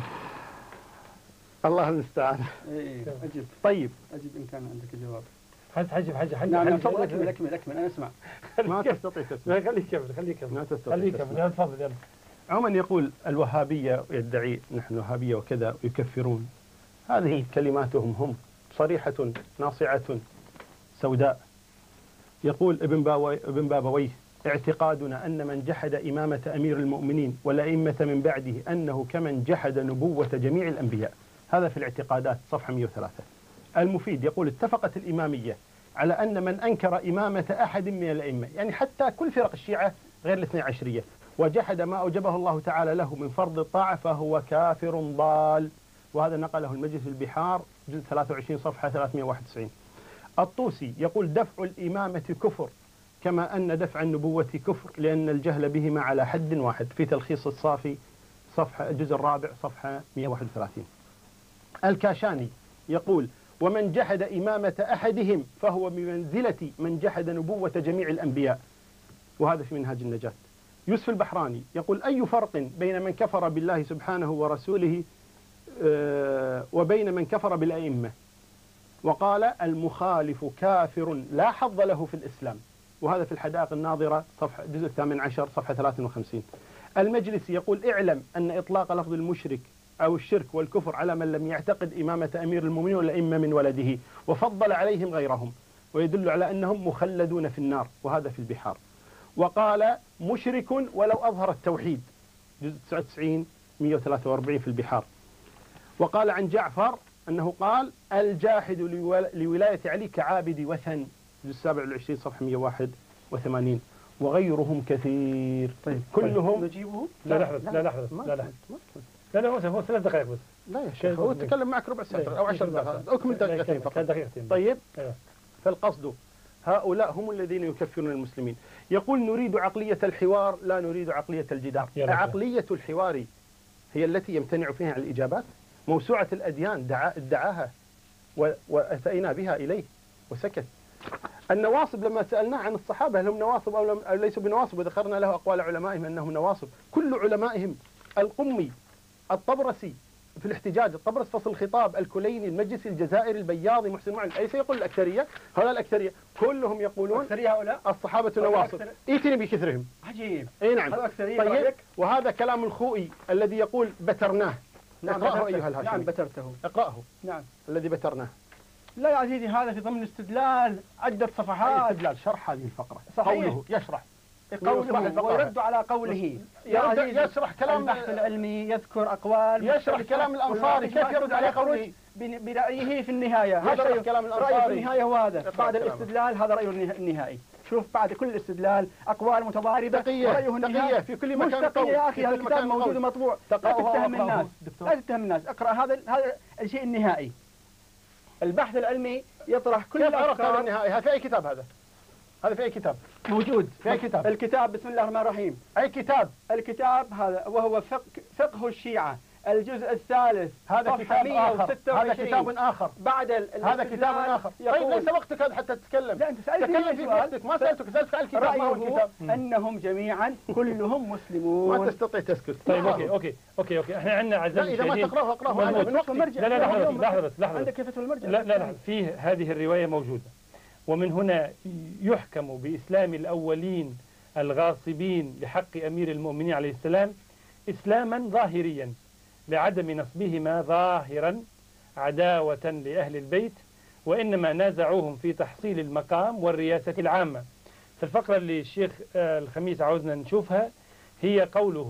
الله المستعان. أجب. طيب أجب إن كان عندك جواب. حج حج حج حج نعم تفضل أكمل أكمل أكمل أنا أسمع. ما تستطيع تسمع. خليك كمل خليك كمل. ما تستطيع. خليك كمل يلا تفضل يلا. عموما يقول الوهابية يدعي نحن وهابية وكذا ويكفرون، هذه كلماتهم هم صريحة ناصعة سوداء. يقول ابن باوي ابن بابويه اعتقادنا أن من جحد إمامة أمير المؤمنين والأئمة من بعده أنه كمن جحد نبوة جميع الأنبياء. هذا في الاعتقادات صفحة مئة وثلاثة. المفيد يقول اتفقت الإمامية على أن من أنكر إمامة أحد من الأئمة، يعني حتى كل فرق الشيعة غير الاثني عشرية، وجحد ما أوجبه الله تعالى له من فرض الطاعة فهو كافر ضال. وهذا نقله المجلس البحار جزء ثلاثة وعشرين صفحة ثلاثمئة وواحد وتسعين. الطوسي يقول دفع الإمامة كفر كما أن دفع النبوة كفر لأن الجهل بهما على حد واحد، في تلخيص الصافي صفحة الجزء الرابع صفحة مئة وواحد وثلاثين. الكاشاني يقول ومن جحد إمامة أحدهم فهو بمنزلة من جحد نبوة جميع الأنبياء، وهذا في منهاج النجاة. يوسف البحراني يقول أي فرق بين من كفر بالله سبحانه ورسوله وبين من كفر بالأئمة؟ وقال المخالف كافر لا حظ له في الإسلام، وهذا في الحدائق الناظرة صفحة الجزء الثامن عشر صفحة ثلاثة وخمسين. المجلس يقول اعلم أن إطلاق لفظ المشرك أو الشرك والكفر على من لم يعتقد إمامة أمير المؤمنين والأئمة من ولده وفضل عليهم غيرهم، ويدل على أنهم مخلدون في النار، وهذا في البحار. وقال مشرك ولو أظهر التوحيد جزء تسعة وتسعين مئة وثلاثة وأربعين في البحار. وقال عن جعفر أنه قال الجاحد لولاية علي كعابد وثن جزء السابع والعشرين صفحة مئة وواحد وثمانين. وغيرهم كثير. طيب كلهم نجيبه؟ لا لحظة لا لحظة لا لحظة لا لا هو ثلاث دقائق بس. لا يا شيخ هو تكلم معك ربع ساعة أو عشر دقائق، أكمل دقيقتين فقط. دقيقتين. طيب فالقصد هؤلاء هم الذين يكفرون المسلمين. يقول نريد عقلية الحوار لا نريد عقلية الجدار. عقلية الحوار هي التي يمتنع فيها عن الإجابات. موسوعة الأديان دعا ادعاها وأتينا بها إليه وسكت. النواصب لما سألناه عن الصحابة هل هم نواصب أو, أو ليسوا بنواصب وذكرنا له أقوال علمائهم أنهم نواصب، كل علمائهم القمي الطبرسي في الاحتجاج، الطبرس فصل الخطاب، الكليني، المجلسي، الجزائري، البياضي، محسن معين، أي سيقول الأكثرية؟ هؤلاء الأكثرية كلهم يقولون هؤلاء الصحابة نواصب. ايتني بكثرهم. عجيب. اي نعم. طيب وهذا كلام الخوئي الذي يقول بترناه. نعم اقرأه أيها الهاشمي. نعم بترته. اقرأه. نعم. الذي بترناه. لا يا عزيزي هذا في ضمن استدلال عدة صفحات. استدلال شرح هذه الفقرة. صحيح. قوله يشرح. قوله ويرد على قوله. يشرح كلام البحث العلمي يذكر أقوال. يشرح كلام الأنصاري كيف يرد على قوله برأيه في النهاية. هذا رأي كلام الأنصاري. رأيه في النهاية هو هذا. بعد الاستدلال هذا رأيه النهائي. شوف بعد كل الاستدلال أقوال متضاربة ورأيه النهائي في كل مكان قول. يا أخي هذا الكتاب موجود ومطبوع. لا تتهم الناس. لا تتهم الناس. اقرأ هذا هذا الشيء النهائي. البحث العلمي يطرح كل الأفكار. النهائي هذا في أي كتاب هذا؟ هذا في أي كتاب؟ موجود في أي كتاب؟ الكتاب بسم الله الرحمن الرحيم. أي كتاب؟ الكتاب هذا وهو فقه فقه الشيعة الجزء الثالث. هذا كتاب آخر. هذا كتاب آخر. بعد هذا كتاب آخر. طيب ليس وقتك هذا حتى تتكلم. لا أنت سألتني تكلم في وقتك، ما سألتك، سألتك على الكتاب ما هو الكتاب. أنهم جميعا كلهم مسلمون. ما تستطيع تسكت. طيب أوكي أوكي أوكي أوكي احنا عندنا أعزائي المشاهدين. إذا ما تقرأه اقرأه أنا من وقتي. لا لا لحظة لحظة بس لحظة. عندك كيف المرجع. لا لا لا فيه هذه الرواية موجودة، ومن هنا يحكم بإسلام الأولين الغاصبين لحق أمير المؤمنين عليه السلام إسلاما ظاهريا لعدم نصبهما ظاهرا عداوة لأهل البيت، وإنما نازعوهم في تحصيل المقام والرياسة العامة. فالفقرة اللي الشيخ الخميس عاوزنا نشوفها هي قوله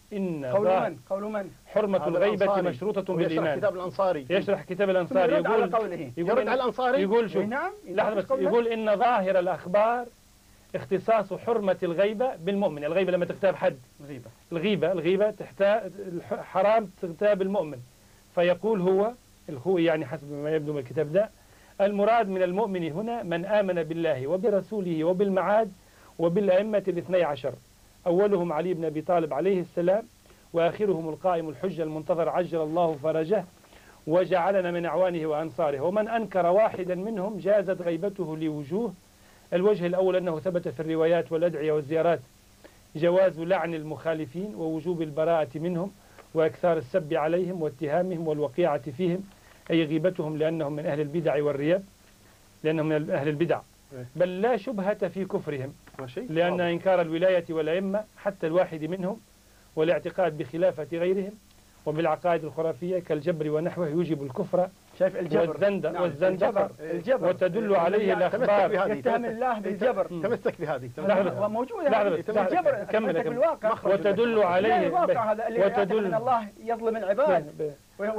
إن قول من قول من حرمة الغيبة مشروطة بالإيمان. يشرح كتاب الأنصاري يشرح كتاب الأنصاري يقول على قوله يقول على الأنصاري يقول شو نعم لحظة بس يقول إن ظاهر الأخبار اختصاص حرمة الغيبة بالمؤمن. الغيبة لما تغتاب حد غيبة الغيبة الغيبة تحتاج حرام تغتاب المؤمن. فيقول هو الخوي يعني حسب ما يبدو من الكتاب ده المراد من المؤمن هنا من آمن بالله وبرسوله وبالمعاد وبالأئمة الاثني عشر أولهم علي بن أبي طالب عليه السلام وآخرهم القائم الحجة المنتظر عجل الله فرجه وجعلنا من أعوانه وأنصاره. ومن أنكر واحدا منهم جازت غيبته لوجوه. الوجه الأول أنه ثبت في الروايات والأدعية والزيارات جواز لعن المخالفين ووجوب البراءة منهم وإكثار السب عليهم واتهامهم والوقيعة فيهم أي غيبتهم لأنهم من أهل البدع والرياب لأنهم من أهل البدع بل لا شبهة في كفرهم لأن إنكار الولاية والأئمة حتى الواحد منهم والاعتقاد بخلافة غيرهم وبالعقائد الخرافية كالجبر ونحوه يوجب الكفر شايف الجبر والزندق نعم. والزندقة الجبر وتدل عليه الأخبار يتهم الله بالجبر تمسك بهذه وموجودة الجبر كمل بالواقع وتدل عليه الواقع هذا اللي وتدل من الله يظلم العباد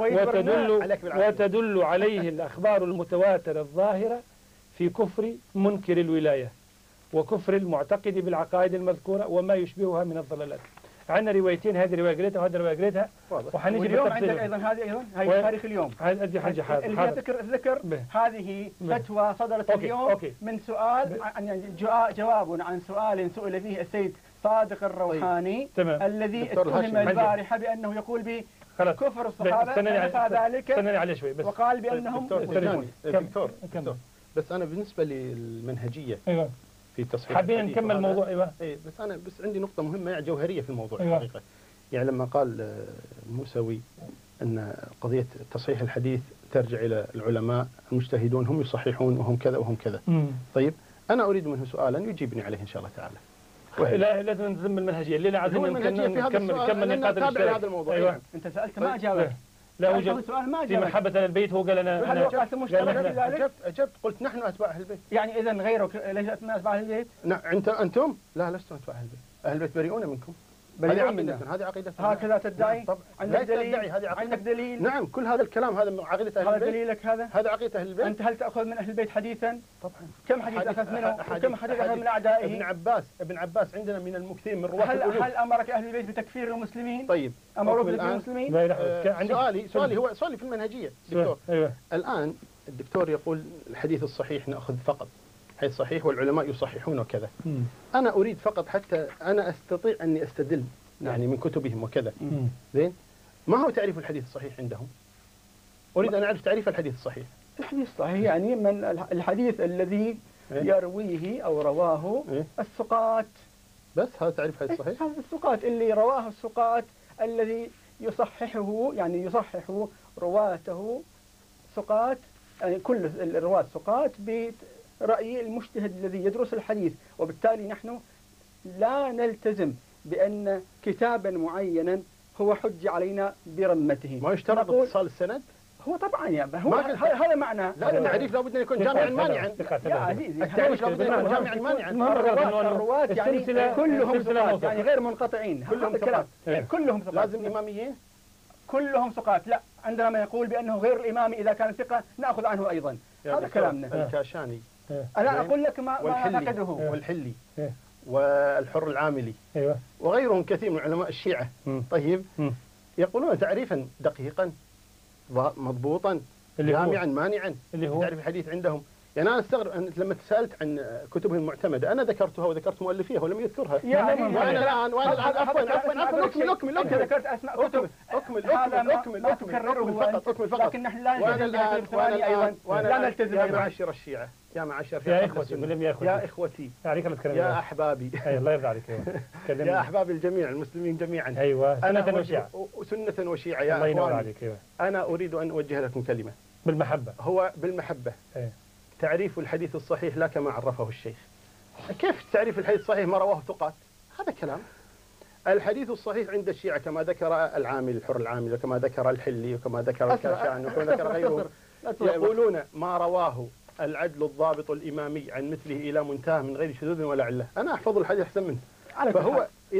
وتدل وتدل عليه الأخبار المتواترة الظاهرة في كفر منكر الولاية وكفر المعتقد بالعقائد المذكورة وما يشبهها من الضلالات. عندنا روايتين هذه رواية قريتها وهذه رواية قريتها وحنيجي اليوم عندك أيضا هذه أيضا هاي تاريخ اليوم هذه حاجة حاضر اللي ذكر ذكر هذه فتوى صدرت اليوم أوكي. من سؤال عن جواب عن سؤال سئل فيه السيد صادق الروحاني تمام. الذي اتهم البارحة بأنه يقول بكفر الصحابة فذلك استناني عليه شوي بس وقال بأنهم دكتور دكتور بس أنا بالنسبة للمنهجية أيوة. في تصحيح حابين نكمل الموضوع ايوه اي بس انا بس عندي نقطه مهمه يعني جوهريه في الموضوع أيوة. الحقيقه. يعني لما قال الموسوي ان قضيه تصحيح الحديث ترجع الى العلماء المجتهدون هم يصححون وهم كذا وهم كذا. مم. طيب انا اريد منه سؤالا يجيبني عليه ان شاء الله تعالى. لا لازم نلزم المنهجيه اللي عايزين نكمل نكمل نقاط الاشكال هذا الموضوع. ايوه انت سالت ما اجابك. لا هو سؤال ما في محبة البيت هو قال انا هل وقعت مشترك في ذلك؟ اجبت اجبت قلت نحن اتباع اهل البيت. يعني اذا غيرك ليس من اتباع اهل البيت؟ نعم انت انتم لا لستم اتباع اهل البيت. اهل البيت بريئون منكم. هذه عقيدتنا هذه عقيدتنا هكذا تدعي؟ طبعا عندك دليل؟ عندك دليل؟ نعم كل هذا الكلام هذا من عقيدة أهل البيت. هذا دليلك هذا؟ هذا عقيدة أهل البيت. أنت هل تأخذ من أهل البيت حديثا؟ طبعا. كم حديث أخذ منه؟ وكم حديث أخذ من أعدائه؟ ابن عباس ابن عباس عندنا من المكثرين من رواة هل الألوف. هل أمرك أهل البيت بتكفير المسلمين؟ طيب أمروك بتكفير المسلمين؟ آه سؤالي سؤالي هو سؤالي في المنهجية دكتور. أيوة. الآن الدكتور يقول الحديث الصحيح نأخذ فقط حديث صحيح والعلماء يصححون وكذا. مم. أنا أريد فقط حتى أنا أستطيع أني أستدل يعني من كتبهم وكذا. زين ما هو تعريف الحديث الصحيح عندهم؟ أريد أن أعرف تعريف الحديث الصحيح. الحديث الصحيح يعني من الحديث الذي يرويه أو رواه الثقات. بس هذا تعريف الحديث الصحيح؟ هذا الثقات اللي رواه الثقات الذي يصححه يعني يصحح رواته ثقات يعني كل الرواة ثقات برأي المجتهد الذي يدرس الحديث. وبالتالي نحن لا نلتزم بأن كتابا معينا هو حج علينا برمته. ما يشترط اتصال السند؟ هو طبعا يعني هو هذا معنى. لا التعريف لابد ان يكون جامعا مانعا. يا عزيزي التعريف لابد ان يكون جامعا مانعا. الرواة يعني كلهم ثقات يعني غير منقطعين. كلهم ثقات. كلهم ثقات. لازم اماميين؟ كلهم ثقات. لا عندنا ما يقول بانه غير الامام اذا كان ثقه ناخذ عنه ايضا. هذا كلامنا. الكاشاني انا اقول لك ما اعتقده. والحلي والحر العاملي أيوة. وغيرهم كثير من علماء الشيعة. م. طيب م. يقولون تعريفا دقيقا مضبوطا جامعا مانعا اللي هو تعريف الحديث عندهم. يعني أنا استغرب أن لما سألت عن كتبهم المعتمدة أنا ذكرتها وذكرت مؤلفيها ولم يذكرها. يعني وأنا الآن وأنا الآن عفوا عفوا عفوا أكمل أكمل أنت ذكرت أسماء كتب أكمل أكمل أكمل أكمل فقط أكمل فقط. لكن نحن لا وأنا الآن وأنا الآن لا نلتزم. يا معاشر الشيعة يا معاشر يا إخوتي يا إخوتي يا إخوتي يا أحبابي الله يرضى عليك يا أحباب الجميع المسلمين جميعا. أيوة سنة وشيعة سنة وشيعة يا الله ينور عليك. أيوة. أنا أريد أن أوجه لكم كلمة بالمحبة. هو بالمحبة. أيوة. تعريف الحديث الصحيح لا كما عرفه الشيخ. كيف تعريف الحديث الصحيح ما رواه ثقات؟ هذا كلام. الحديث الصحيح عند الشيعة كما ذكر العامل الحر العامل وكما ذكر الحلي وكما ذكر الكاشان وكما ذكر غيره يقولون ما رواه العدل الضابط الإمامي عن مثله إلى منتهى من غير شذوذ ولا علة. أنا أحفظ الحديث أحسن منه. فهو إذا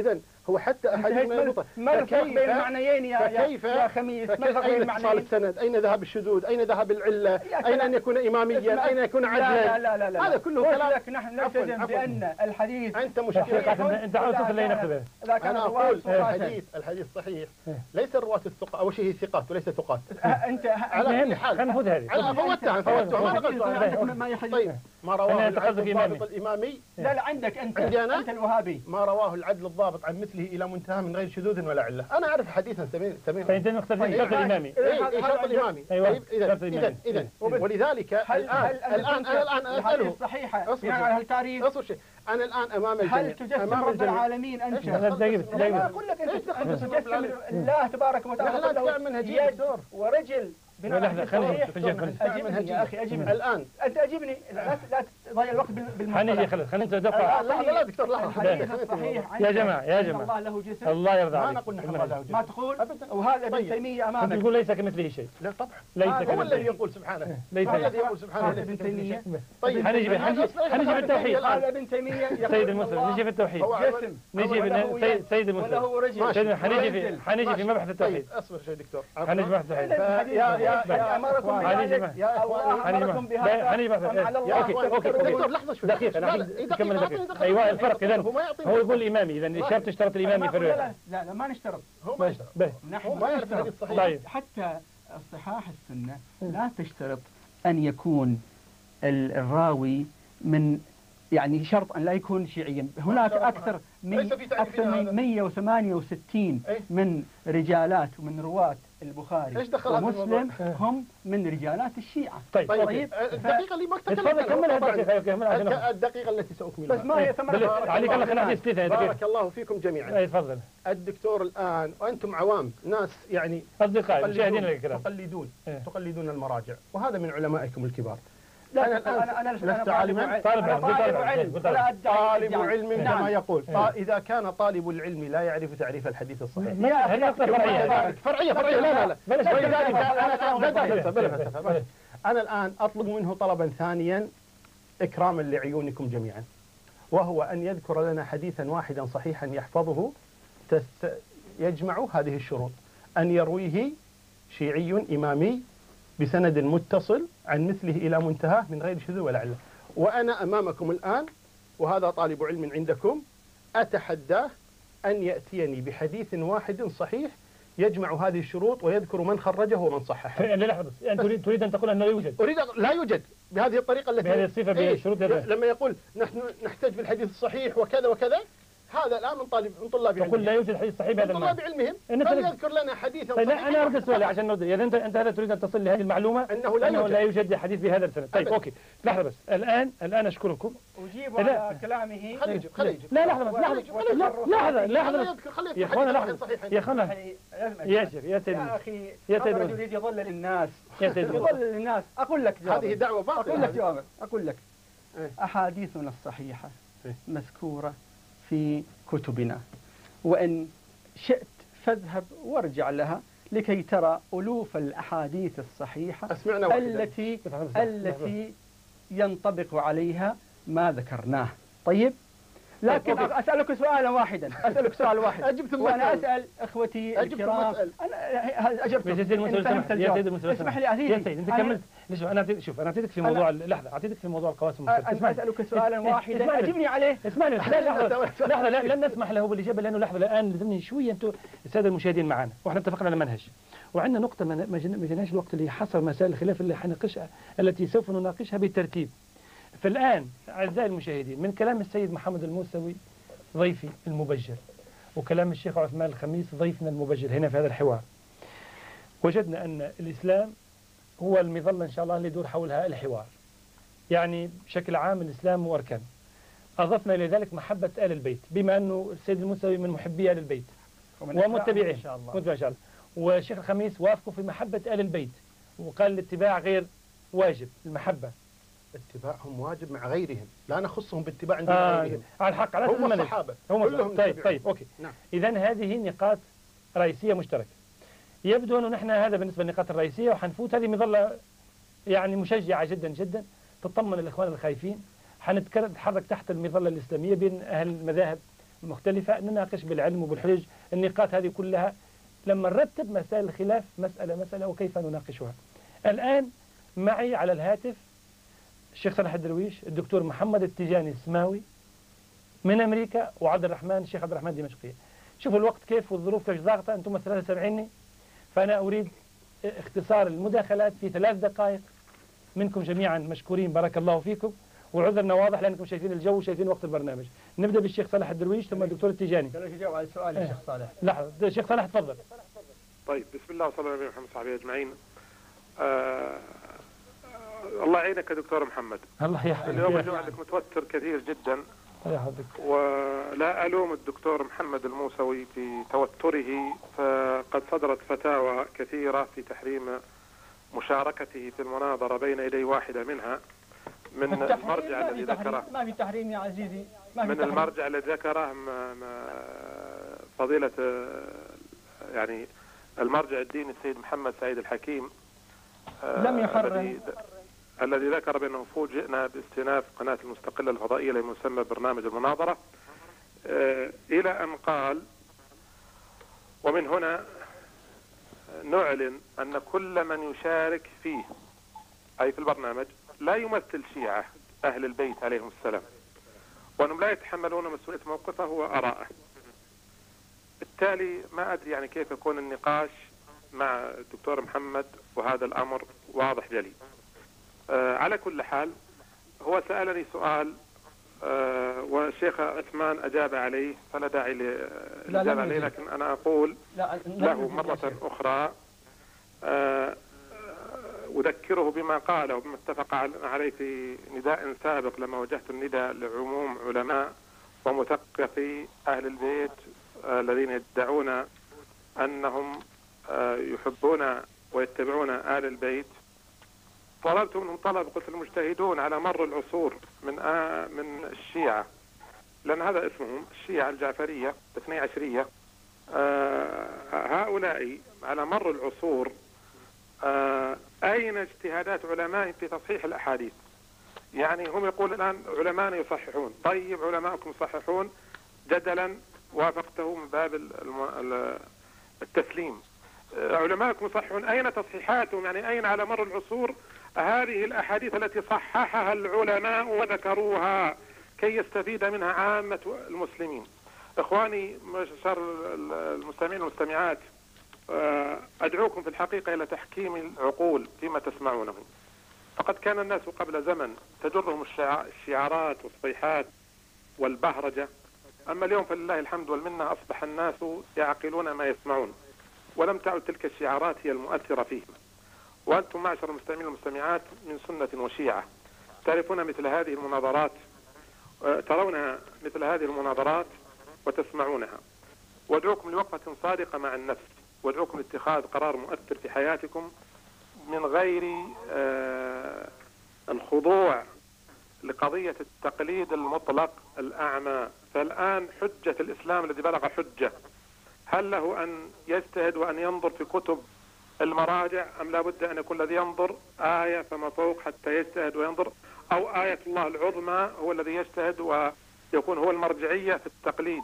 هو حتى أحاديث ما يضبطها. ما الفرق بين المعنيين يا فكيف يا خميس؟ ما الفرق بين أين المعنيين؟ اتصال السند؟ أين ذهب الشذوذ؟ أين ذهب العلة؟ أين أن يكون إماميا؟ أين يكون لا عدلا؟ لا لا لا هذا كله كلام. لك نحن نلتزم بأن الحديث أنت مشكلة. أنت عاوز توصل لأي نقطة. إذا كان أنا أقول الحديث الحديث صحيح ليس الرواة الثقات، أول شيء هي ثقات وليس ثقات. أنت على أي حال خلينا نفوت هذه. أنا فوتها فوتها ما نقصت. طيب ما رواه العدل الضابط الإمامي. لا لا عندك أنت. عندي أنا. أنت الوهابي. ما رواه العدل الضابط عن مثله إلى منتهى من غير شذوذ ولا علة. أنا أعرف حديثا سمين سمين. فأنت مختلفين شرط الإمامي. إيه شرط الإمامي. أيوة. إذا إذا إذا ولذلك الآن الآن أنا الآن أسأله صحيحة يعني على هالتعريف. أصبر شيء أنا الآن أمام الجميع. هل تجسم رب العالمين أنت؟ لا أقول لك أنت تجسم الله تبارك وتعالى له يد ورجل. لحظة خلينا أجبني يا أخي أجبني الآن أنت أجبني لا لا تضيع الوقت بالمصطلح. خلينا خلينا خلينا نتدفع. لا لا دكتور لحظة يا جماعة يا جماعة الله له جسم. الله يرضى ما عليك. نقول نحن الله له جسم. ما تقول وهذا ابن تيمية أنت أمامك. تقول ليس كمثله شيء. لا طبعا. ليس هو كمثله الذي شيء. يقول سبحانه. ليس هو الذي يقول سبحانه. ابن تيمية. طيب حنجي حنجي بالتوحيد. هذا ابن تيمية. سيد المسلم نجي في التوحيد. جسم. نجي في سيد المسلم. وله رجل. سيد حنجي في حنجي في مبحث التوحيد. اصبر شوي دكتور. حنجي في مبحث التوحيد. يا يا يا أمركم بذلك. يا الله أمركم بهذا. حنجي على الله. اوكي اوكي دكتور لحظة شوي. دقيقة نكمل دقيقة. ايوه الفرق اذا هو يقول الامامي اذا الشرط تشترط الامامي في الرواية. لا لا ما نشترط. هو ما يشترط. نحن ما يعرف الحديث صحيح. طيب حتى الصحاح السنة لا تشترط أن يكون الراوي من يعني شرط أن لا يكون شيعيا. هناك أكثر من أكثر من مئة وثمانية وستين من رجالات ومن رواة البخاري ومسلم هم من رجالات الشيعة. طيب طيب الدقيقة اللي ما تفضل كمل الدقيقة. الدقيقة التي سأكملها. بس ما هي ثمانية. عليك الله خلينا نستثنى. بارك الله فيكم جميعا. اي تفضل. الدكتور الآن وأنتم عوام ناس يعني أصدقائي مشاهدين الكرام تقلدون تقلدون المراجع وهذا من علمائكم الكبار. لا أنا أنا لست عالما. طالب علم طالب علم كما يقول. إذا كان طالب العلم لا يعرف تعريف الحديث الصحيح. هذه فرعية فرعية فرعية لا لا لا. ولذلك أنا أنا الآن أطلب منه طلبا ثانيا إكراما لعيونكم جميعا وهو أن يذكر لنا حديثا واحدا صحيحا يحفظه يجمع هذه الشروط أن يرويه شيعي إمامي بسند متصل عن مثله إلى منتهى من غير شذوذ ولا علة. وأنا أمامكم الآن وهذا طالب علم عندكم أتحداه أن يأتيني بحديث واحد صحيح يجمع هذه الشروط ويذكر من خرجه ومن صححه. لا لحظة أنت تريد تريد أن تقول أنه لا يوجد. أريد لا يوجد بهذه الطريقة التي بهذه الصفة بهذه الشروط. لما يقول نحن نحتاج بالحديث الصحيح وكذا وكذا هذا الآن من طالب من طلاب علمهم. تقول لا يوجد حديث صحيح بهذا المعنى. طلاب علمهم فليذكر لنا حديثا طيب صحيحا. أنا أرد السؤال عشان نرد. إذا أنت أنت هذا تريد أن تصل لهذه المعلومة أنه لا أنه يوجد لا يوجد حديث بهذا السند. طيب أوكي لحظة بس الآن الآن أشكركم. أجيب على كلامه. خليه يجيب خليه يجيب. لا لحظة بس لحظة لحظة لحظة يا أخوانا لحظة يا أخوانا يا شيخ يا سيدي يا أخي يا سيدي الرجل يريد يضلل الناس. يا سيدي يضلل الناس. أقول لك جواب. هذه دعوة باطلة. أقول لك جواب. أقول لك أحاديثنا الصحيحة مذكورة في كتبنا وإن شئت فاذهب وارجع لها لكي ترى ألوف الأحاديث الصحيحة التي التي ينطبق عليها ما ذكرناه. طيب لكن أسألك سؤالا واحدا أسألك سؤال واحد أجبت وأنا أسأل إخوتي الكرام أنا أجبت يا سيدي المسؤول يا سيدي المسؤول اسمح لي أزيد يا سيدي أنت كملت ليش أنا أعطيك شوف أنا أعطيتك في موضوع لحظة أعطيك في موضوع القواسم المشتركة. أسألك سؤالا واحدا أجبني عليه. اسمعني لحظة لحظة لن نسمح له بالإجابة لأنه لحظة الآن لازمني شوية أنتم السادة المشاهدين معنا وإحنا اتفقنا على منهج وعندنا نقطة ما جيناش الوقت اللي حصر مسائل الخلاف اللي حناقشها التي سوف نناقشها بالترتيب. فالآن أعزائي المشاهدين من كلام السيد محمد الموسوي ضيفي المبجل وكلام الشيخ عثمان الخميس ضيفنا المبجل هنا في هذا الحوار وجدنا أن الإسلام هو المظلة إن شاء الله اللي يدور حولها الحوار. يعني بشكل عام الإسلام وأركان. أضفنا إلى ذلك محبة آل البيت بما أنه السيد الموسوي من محبي آل البيت ومتبعين إن شاء الله متبع إن شاء الله والشيخ الخميس وافقوا في محبة آل البيت وقال الاتباع غير واجب المحبة. اتباعهم واجب مع غيرهم لا نخصهم باتباع عند آه غيرهم. على الحق على هم الصحابة هم كلهم طيب طيب أوكي نعم. إذا هذه نقاط رئيسية مشتركة. يبدو أنه نحن هذا بالنسبة للنقاط الرئيسية وحنفوت هذه مظلة يعني مشجعة جدا جدا تطمن الإخوان الخايفين. حنتحرك تحت المظلة الإسلامية بين أهل المذاهب مختلفة نناقش بالعلم وبالحجج النقاط هذه كلها لما نرتب مسائل الخلاف مسألة مسألة وكيف نناقشها. الآن معي على الهاتف الشيخ صالح الدرويش، الدكتور محمد التجاني السماوي من أمريكا، وعبد الرحمن الشيخ عبد الرحمن دمشقية. شوفوا الوقت كيف والظروف كيف ضاغطة، أنتم الثلاثة سامعيني، فأنا أريد اختصار المداخلات في ثلاث دقائق منكم جميعا، مشكورين بارك الله فيكم، وعذرنا واضح لأنكم شايفين الجو وشايفين وقت البرنامج. نبدأ بالشيخ صالح الدرويش ثم الدكتور التجاني. خليك تجاوب على السؤال يا شيخ صالح. لحظة الشيخ صالح تفضل. طيب، بسم الله وصلى الله عليه محمد صحبه أجمعين. آه الله يعينك يا دكتور محمد. الله يحفظك. اليوم الجو عندك متوتر كثير جدا. الله يحفظك. ولا ألوم الدكتور محمد الموسوي في توتره، فقد صدرت فتاوى كثيرة في تحريم مشاركته في المناظرة بين يدي واحدة منها من المرجع الذي ذكره. ما في تحريم يا عزيزي، ما في من تحريم. المرجع الذي ذكره فضيلة يعني المرجع الديني السيد محمد سعيد الحكيم لم يحرم، الذي ذكر بأنه فوجئنا باستئناف قناة المستقلة الفضائية لما يسمى برنامج المناظرة، إلى أن قال: ومن هنا نعلن أن كل من يشارك فيه أي في البرنامج لا يمثل شيعة أهل البيت عليهم السلام، وأنهم لا يتحملون مسؤولية موقفه وآراءه. بالتالي ما أدري يعني كيف يكون النقاش مع الدكتور محمد وهذا الأمر واضح جلي. آه على كل حال، هو سألني سؤال آه والشيخ عثمان أجاب عليه، فلا داعي للإجابة عليه، لكن أنا أقول له مرة أخرى آه أذكره بما قاله وبما اتفق عليه في نداء سابق لما وجهت النداء لعموم علماء ومثقفي أهل البيت الذين يدعون أنهم يحبون ويتبعون آل البيت. طلبت منهم طلب، قلت المجتهدون على مر العصور من من الشيعة، لأن هذا اسمهم الشيعة الجعفرية الاثني عشرية، هؤلاء على مر العصور أين اجتهادات علماء في تصحيح الأحاديث؟ يعني هم يقول الآن علماء يصححون، طيب علماءكم يصححون جدلا وافقته من باب التسليم، علماءكم يصححون، أين تصحيحاتهم؟ يعني أين على مر العصور هذه الأحاديث التي صححها العلماء وذكروها كي يستفيد منها عامة المسلمين؟ إخواني شر المستمعين والمستمعات، أدعوكم في الحقيقة إلى تحكيم العقول فيما تسمعونه. فقد كان الناس قبل زمن تجرهم الشعارات والصيحات والبهرجة، أما اليوم فلله الحمد والمنة أصبح الناس يعقلون ما يسمعون، ولم تعد تلك الشعارات هي المؤثرة فيهم. وأنتم معشر المستمعين والمستمعات من سنة وشيعة تعرفون مثل هذه المناظرات، ترون مثل هذه المناظرات وتسمعونها. وادعوكم لوقفة صادقة مع النفس، وادعوكم لاتخاذ قرار مؤثر في حياتكم من غير آه الخضوع لقضية التقليد المطلق الأعمى. فالآن حجة الإسلام الذي بلغ حجة، هل له أن يجتهد وأن ينظر في كتب المراجع، أم لا بد أن يكون الذي ينظر آية فما فوق حتى يجتهد وينظر، أو آية الله العظمى هو الذي يجتهد ويكون هو المرجعية في التقليد؟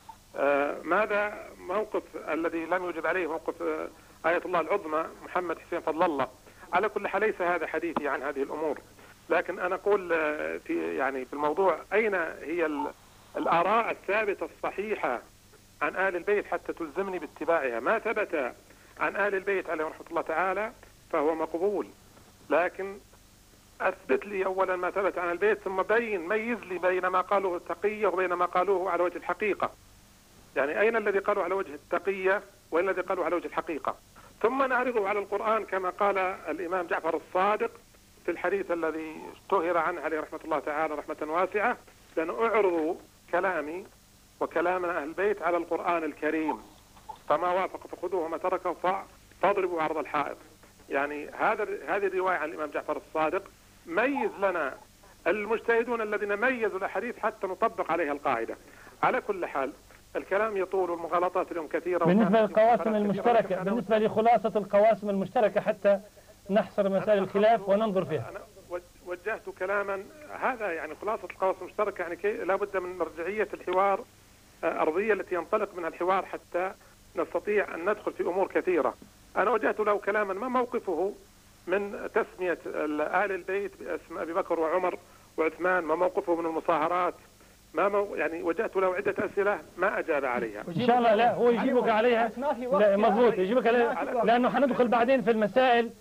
آه ماذا موقف الذي لم يجب عليه موقف آه آية الله العظمى محمد حسين فضل الله؟ على كل حال ليس هذا حديثي عن هذه الأمور، لكن أنا أقول آه في يعني في الموضوع أين هي الآراء الثابتة الصحيحة عن آل البيت حتى تلزمني باتباعها؟ ما ثبت عن آل البيت عليهم رحمة الله تعالى فهو مقبول، لكن أثبت لي أولا ما ثبت عن البيت، ثم بين ميز لي بين ما قالوه التقية وبين ما قالوه على وجه الحقيقة. يعني أين الذي قالوا على وجه التقية وأين الذي قالوا على وجه الحقيقة؟ ثم نعرضه على القرآن كما قال الإمام جعفر الصادق في الحديث الذي اشتهر عنه عليه رحمة الله تعالى رحمة واسعة، لأن أعرضوا كلامي وكلام أهل البيت على القرآن الكريم، فما وافق فخذوه وما تركه فاضربوا عرض الحائط. يعني هذا هذه الرواية عن الإمام جعفر الصادق ميز لنا المجتهدون الذين ميزوا الأحاديث حتى نطبق عليها القاعدة. على كل حال الكلام يطول والمغالطات اليوم كثيرة. بالنسبة للقواسم المشتركة، بالنسبة لخلاصة القواسم المشتركة حتى نحصر مسائل الخلاف وننظر فيها. أنا وجهت كلاما هذا يعني خلاصة القواسم المشتركة، يعني لا بد من مرجعية الحوار أرضية التي ينطلق منها الحوار حتى نستطيع أن ندخل في أمور كثيرة. أنا وجهت له كلاما، ما موقفه من تسمية آل البيت باسم أبي بكر وعمر وعثمان، ما موقفه من المصاهرات، ما مو يعني وجهت له عدة أسئلة ما أجاب عليها. إن شاء الله لا هو يجيبك عليها، لا مضبوط يجيبك عليها، لأنه حندخل بعدين في المسائل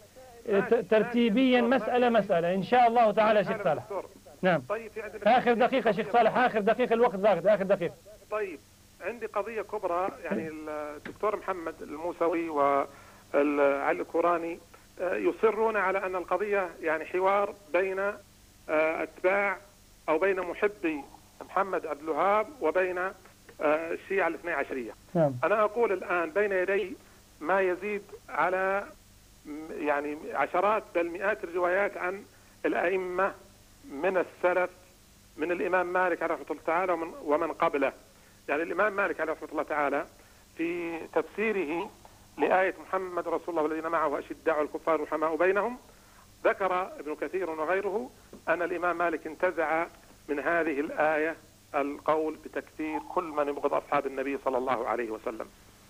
ترتيبيا مسألة مسألة إن شاء الله تعالى. شيخ صالح نعم. طيب آخر دقيقة شيخ صالح، آخر دقيقة، الوقت ضاغط، آخر دقيقة. طيب عندي قضية كبرى، يعني الدكتور محمد الموسوي وعلي الكوراني يصرون على أن القضية يعني حوار بين أتباع أو بين محبي محمد عبد الوهاب وبين الشيعة الاثني عشرية. نعم. أنا أقول الآن بين يدي ما يزيد على يعني عشرات بل مئات الروايات عن الأئمة من السلف، من الإمام مالك عليه رحمة الله تعالى ومن, ومن قبله. يعني الإمام مالك عليه رحمة الله تعالى في تفسيره لآية محمد رسول الله والذين معه أشداء على الكفار رحماء بينهم، ذكر ابن كثير وغيره أن الإمام مالك انتزع من هذه الآية القول بتكفير كل من يبغض أصحاب النبي صلى الله عليه وسلم،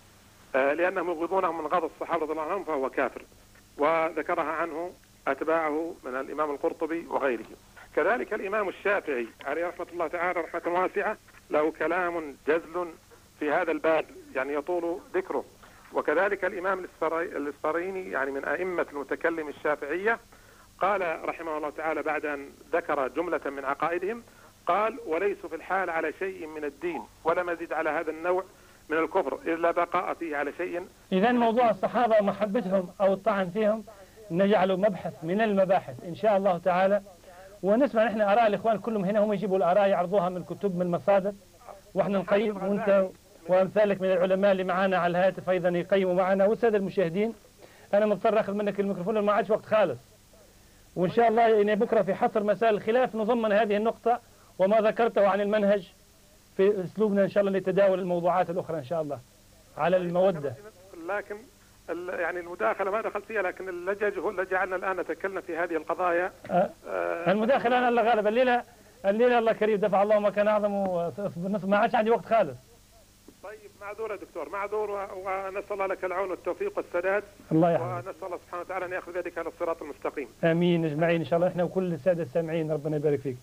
آه لأنهم يبغضونهم من غضب الصحابة رضي الله عنهم فهو كافر، وذكرها عنه أتباعه من الإمام القرطبي وغيره. كذلك الإمام الشافعي عليه رحمة الله تعالى رحمة واسعة له كلام جزل في هذا الباب يعني يطول ذكره. وكذلك الإمام الإسفرايني يعني من أئمة المتكلم الشافعية قال رحمه الله تعالى بعد أن ذكر جملة من عقائدهم قال: وليسوا في الحال على شيء من الدين ولا مزيد على هذا النوع من الكفر إلا بقاء فيه على شيء. إذن موضوع الصحابة ومحبتهم أو الطعن فيهم نجعله مبحث من المباحث إن شاء الله تعالى، ونسمع نحن آراء الإخوان كلهم هنا، هم يجيبوا الآراء يعرضوها من الكتب من المصادر وإحنا نقيم، وأنت وأمثالك من العلماء اللي معانا على الهاتف أيضا يقيموا معنا، والسادة المشاهدين. أنا مضطر أخذ منك الميكروفون ما عادش وقت خالص، وإن شاء الله إن بكرة في حصر مسائل الخلاف نضمن هذه النقطة وما ذكرته عن المنهج في أسلوبنا إن شاء الله لتداول الموضوعات الأخرى إن شاء الله على المودة. لكن يعني المداخلة ما دخلت فيها، لكن اللجج هو اللي جعلنا الآن نتكلم في هذه القضايا. أه أه المداخلة أنا الله غالب الليلة الليلة الله كريم دفع الله ما كان أعظم، ما عادش عندي وقت خالص. طيب معذور يا دكتور، معذور، ونسأل الله لك العون والتوفيق والسداد. الله يحفظك. ونسأل الله سبحانه وتعالى أن يأخذ بيدك على الصراط المستقيم. آمين أجمعين إن شاء الله، إحنا وكل السادة السامعين ربنا يبارك فيك.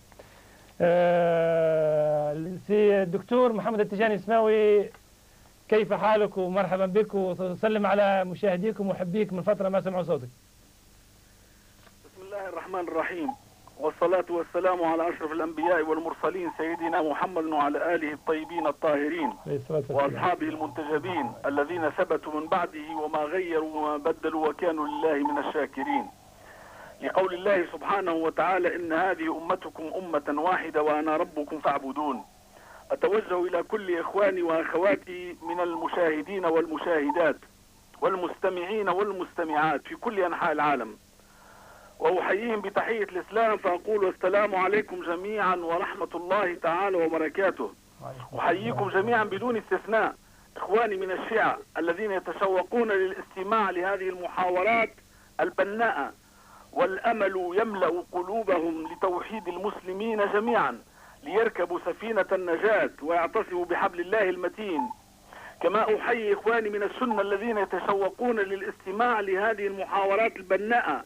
آه سي الدكتور محمد التجاني السماوي، كيف حالك ومرحبا بك، وسلم على مشاهديكم ومحبيك من فترة ما سمعوا صوتك. بسم الله الرحمن الرحيم، والصلاة والسلام على أشرف الأنبياء والمرسلين سيدنا محمد وعلى آله الطيبين الطاهرين وأصحابه المنتجبين الذين ثبتوا من بعده وما غيروا وما بدلوا وكانوا لله من الشاكرين. لقول الله سبحانه وتعالى: إن هذه أمتكم أمة واحدة وأنا ربكم فاعبدون. أتوجه إلى كل إخواني وأخواتي من المشاهدين والمشاهدات والمستمعين والمستمعات في كل أنحاء العالم، وأحييهم بتحية الإسلام فأقول: السلام عليكم جميعا ورحمة الله تعالى وبركاته. أحييكم جميعا بدون استثناء إخواني من الشيعة الذين يتشوقون للاستماع لهذه المحاورات البناءة، والأمل يملأ قلوبهم لتوحيد المسلمين جميعا ليركبوا سفينة النجاة ويعتصموا بحبل الله المتين. كما أحيي إخواني من السنة الذين يتشوقون للاستماع لهذه المحاورات البناءة،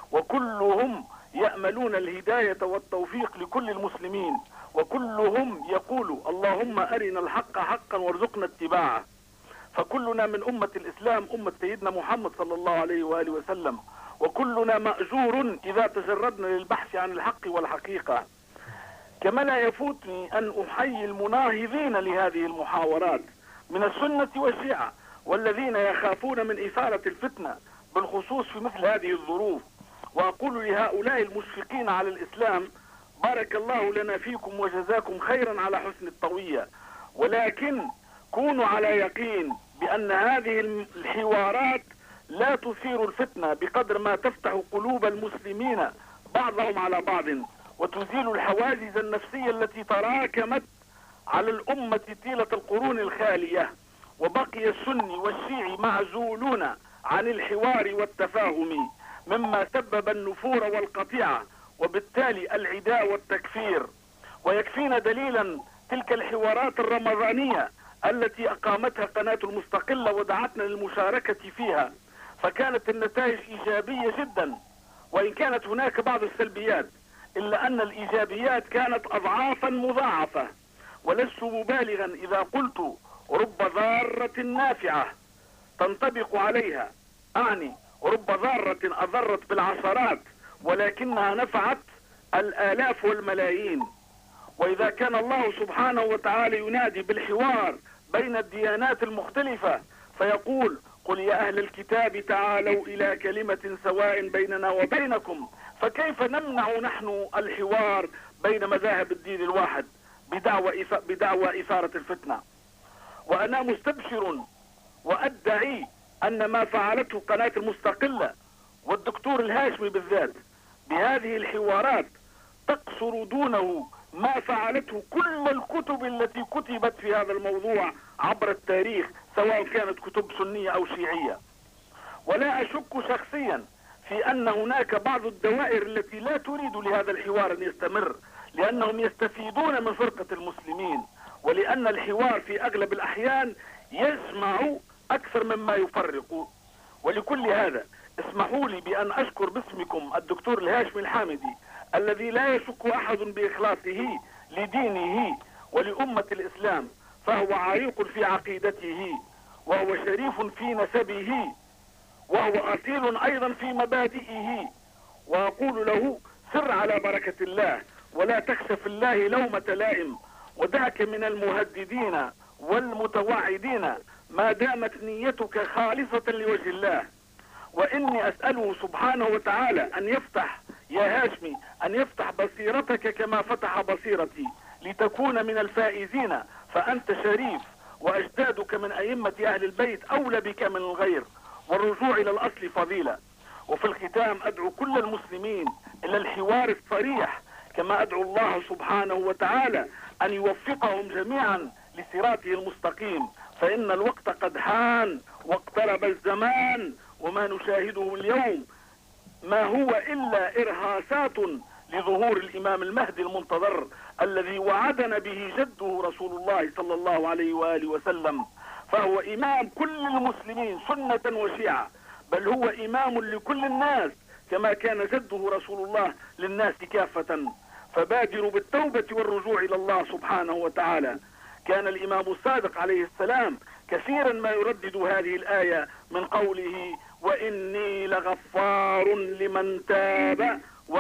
وكلهم يأملون الهداية والتوفيق لكل المسلمين، وكلهم يقول: اللهم أرنا الحق حقا وارزقنا اتباعه. فكلنا من أمة الإسلام، أمة سيدنا محمد صلى الله عليه وآله وسلم، وكلنا مأجور إذا تجردنا للبحث عن الحق والحقيقة. كما لا يفوتني أن أحيي المناهضين لهذه المحاورات من السنة والشيعة، والذين يخافون من إثارة الفتنة بالخصوص في مثل هذه الظروف، وأقول لهؤلاء المشفقين على الإسلام: بارك الله لنا فيكم وجزاكم خيرا على حسن الطوية، ولكن كونوا على يقين بأن هذه الحوارات لا تثير الفتنة بقدر ما تفتح قلوب المسلمين بعضهم على بعض، وتزيل الحواجز النفسية التي تراكمت على الأمة طيلة القرون الخالية. وبقي السني والشيعي معزولون عن الحوار والتفاهم، مما سبب النفور والقطيعة وبالتالي العداء والتكفير. ويكفينا دليلا تلك الحوارات الرمضانية التي أقامتها قناة المستقلة ودعتنا للمشاركة فيها، فكانت النتائج إيجابية جدا، وإن كانت هناك بعض السلبيات إلا أن الإيجابيات كانت أضعافا مضاعفة. ولست مبالغا إذا قلت رب ضارة نافعة تنطبق عليها، أعني رب ضارة أضرت بالعشرات ولكنها نفعت الآلاف والملايين. وإذا كان الله سبحانه وتعالى ينادي بالحوار بين الديانات المختلفة فيقول قل يا أهل الكتاب تعالوا إلى كلمة سواء بيننا وبينكم، فكيف نمنع نحن الحوار بين مذاهب الدين الواحد بدعوى بدعوى إثارة الفتنة؟ وأنا مستبشر وأدعي أن ما فعلته قناة المستقلة والدكتور الهاشمي بالذات بهذه الحوارات تقصر دونه ما فعلته كل الكتب التي كتبت في هذا الموضوع عبر التاريخ، سواء كانت كتب سنية أو شيعية. ولا أشك شخصيا في أن هناك بعض الدوائر التي لا تريد لهذا الحوار أن يستمر، لأنهم يستفيدون من فرقة المسلمين، ولأن الحوار في أغلب الأحيان يجمع أكثر مما يفرق. ولكل هذا اسمحوا لي بأن أشكر باسمكم الدكتور الهاشمي الحامدي الذي لا يشك أحد بإخلاصه لدينه ولأمة الإسلام، فهو عريق في عقيدته وهو شريف في نسبه وهو أصيل أيضا في مبادئه. وأقول له سر على بركة الله ولا تخشف الله لومة لائم، ودعك من المهددين والمتوعدين ما دامت نيتك خالصة لوجه الله. وإني أسأله سبحانه وتعالى أن يفتح يا هاشمي أن يفتح بصيرتك كما فتح بصيرتي لتكون من الفائزين، فأنت شريف وأجدادك من أئمة أهل البيت أولى بك من الغير، والرجوع إلى الأصل فضيلة. وفي الختام أدعو كل المسلمين إلى الحوار الصريح، كما أدعو الله سبحانه وتعالى أن يوفقهم جميعا لصراطه المستقيم، فإن الوقت قد حان واقترب الزمان، وما نشاهده اليوم ما هو إلا إرهاصات لظهور الإمام المهدي المنتظر الذي وعدنا به جده رسول الله صلى الله عليه وآله وسلم، فهو إمام كل المسلمين سنة وشيعة، بل هو إمام لكل الناس كما كان جده رسول الله للناس كافة. فبادروا بالتوبة والرجوع إلى الله سبحانه وتعالى. كان الإمام الصادق عليه السلام كثيرا ما يردد هذه الآية من قوله وإني لغفار لمن تاب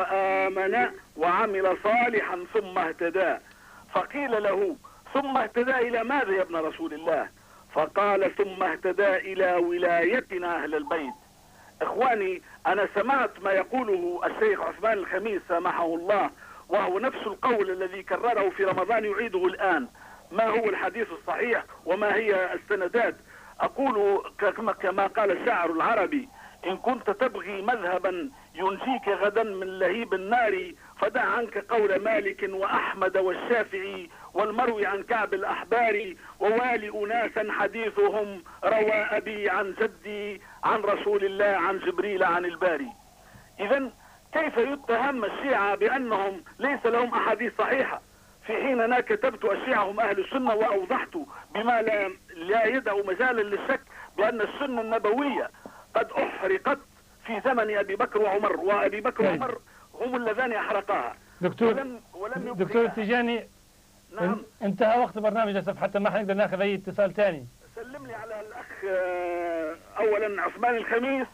وآمن وعمل صالحا ثم اهتدى. فقيل له ثم اهتدى إلى ماذا يا ابن رسول الله؟ فقال ثم اهتدى إلى ولايتنا أهل البيت. إخواني، أنا سمعت ما يقوله الشيخ عثمان الخميس سامحه الله، وهو نفس القول الذي كرره في رمضان يعيده الآن. ما هو الحديث الصحيح وما هي السندات؟ أقول كما قال الشاعر العربي إن كنت تبغي مذهبا ينجيك غدا من لهيب النار فدع عنك قول مالك وأحمد والشافعي والمروي عن كعب الأحبار ووالي أناسا حديثهم روى أبي عن جدي عن رسول الله عن جبريل عن الباري. إذن كيف يتهم الشيعة بأنهم ليس لهم أحاديث صحيحة، في حين أنا كتبت الشيعة هم أهل السنة وأوضحت بما لا, لا يدع مجالا للشك بأن السنة النبوية قد أحرقت في زمن أبي بكر وعمر، وأبي بكر وعمر هم اللذان أحرقاها. دكتور ولم ولم دكتور التجاني، نعم. انتهى وقت البرنامج للأسف حتى ما حنقدر ناخذ أي اتصال ثاني. سلم لي على الأخ أولا عثمان الخميس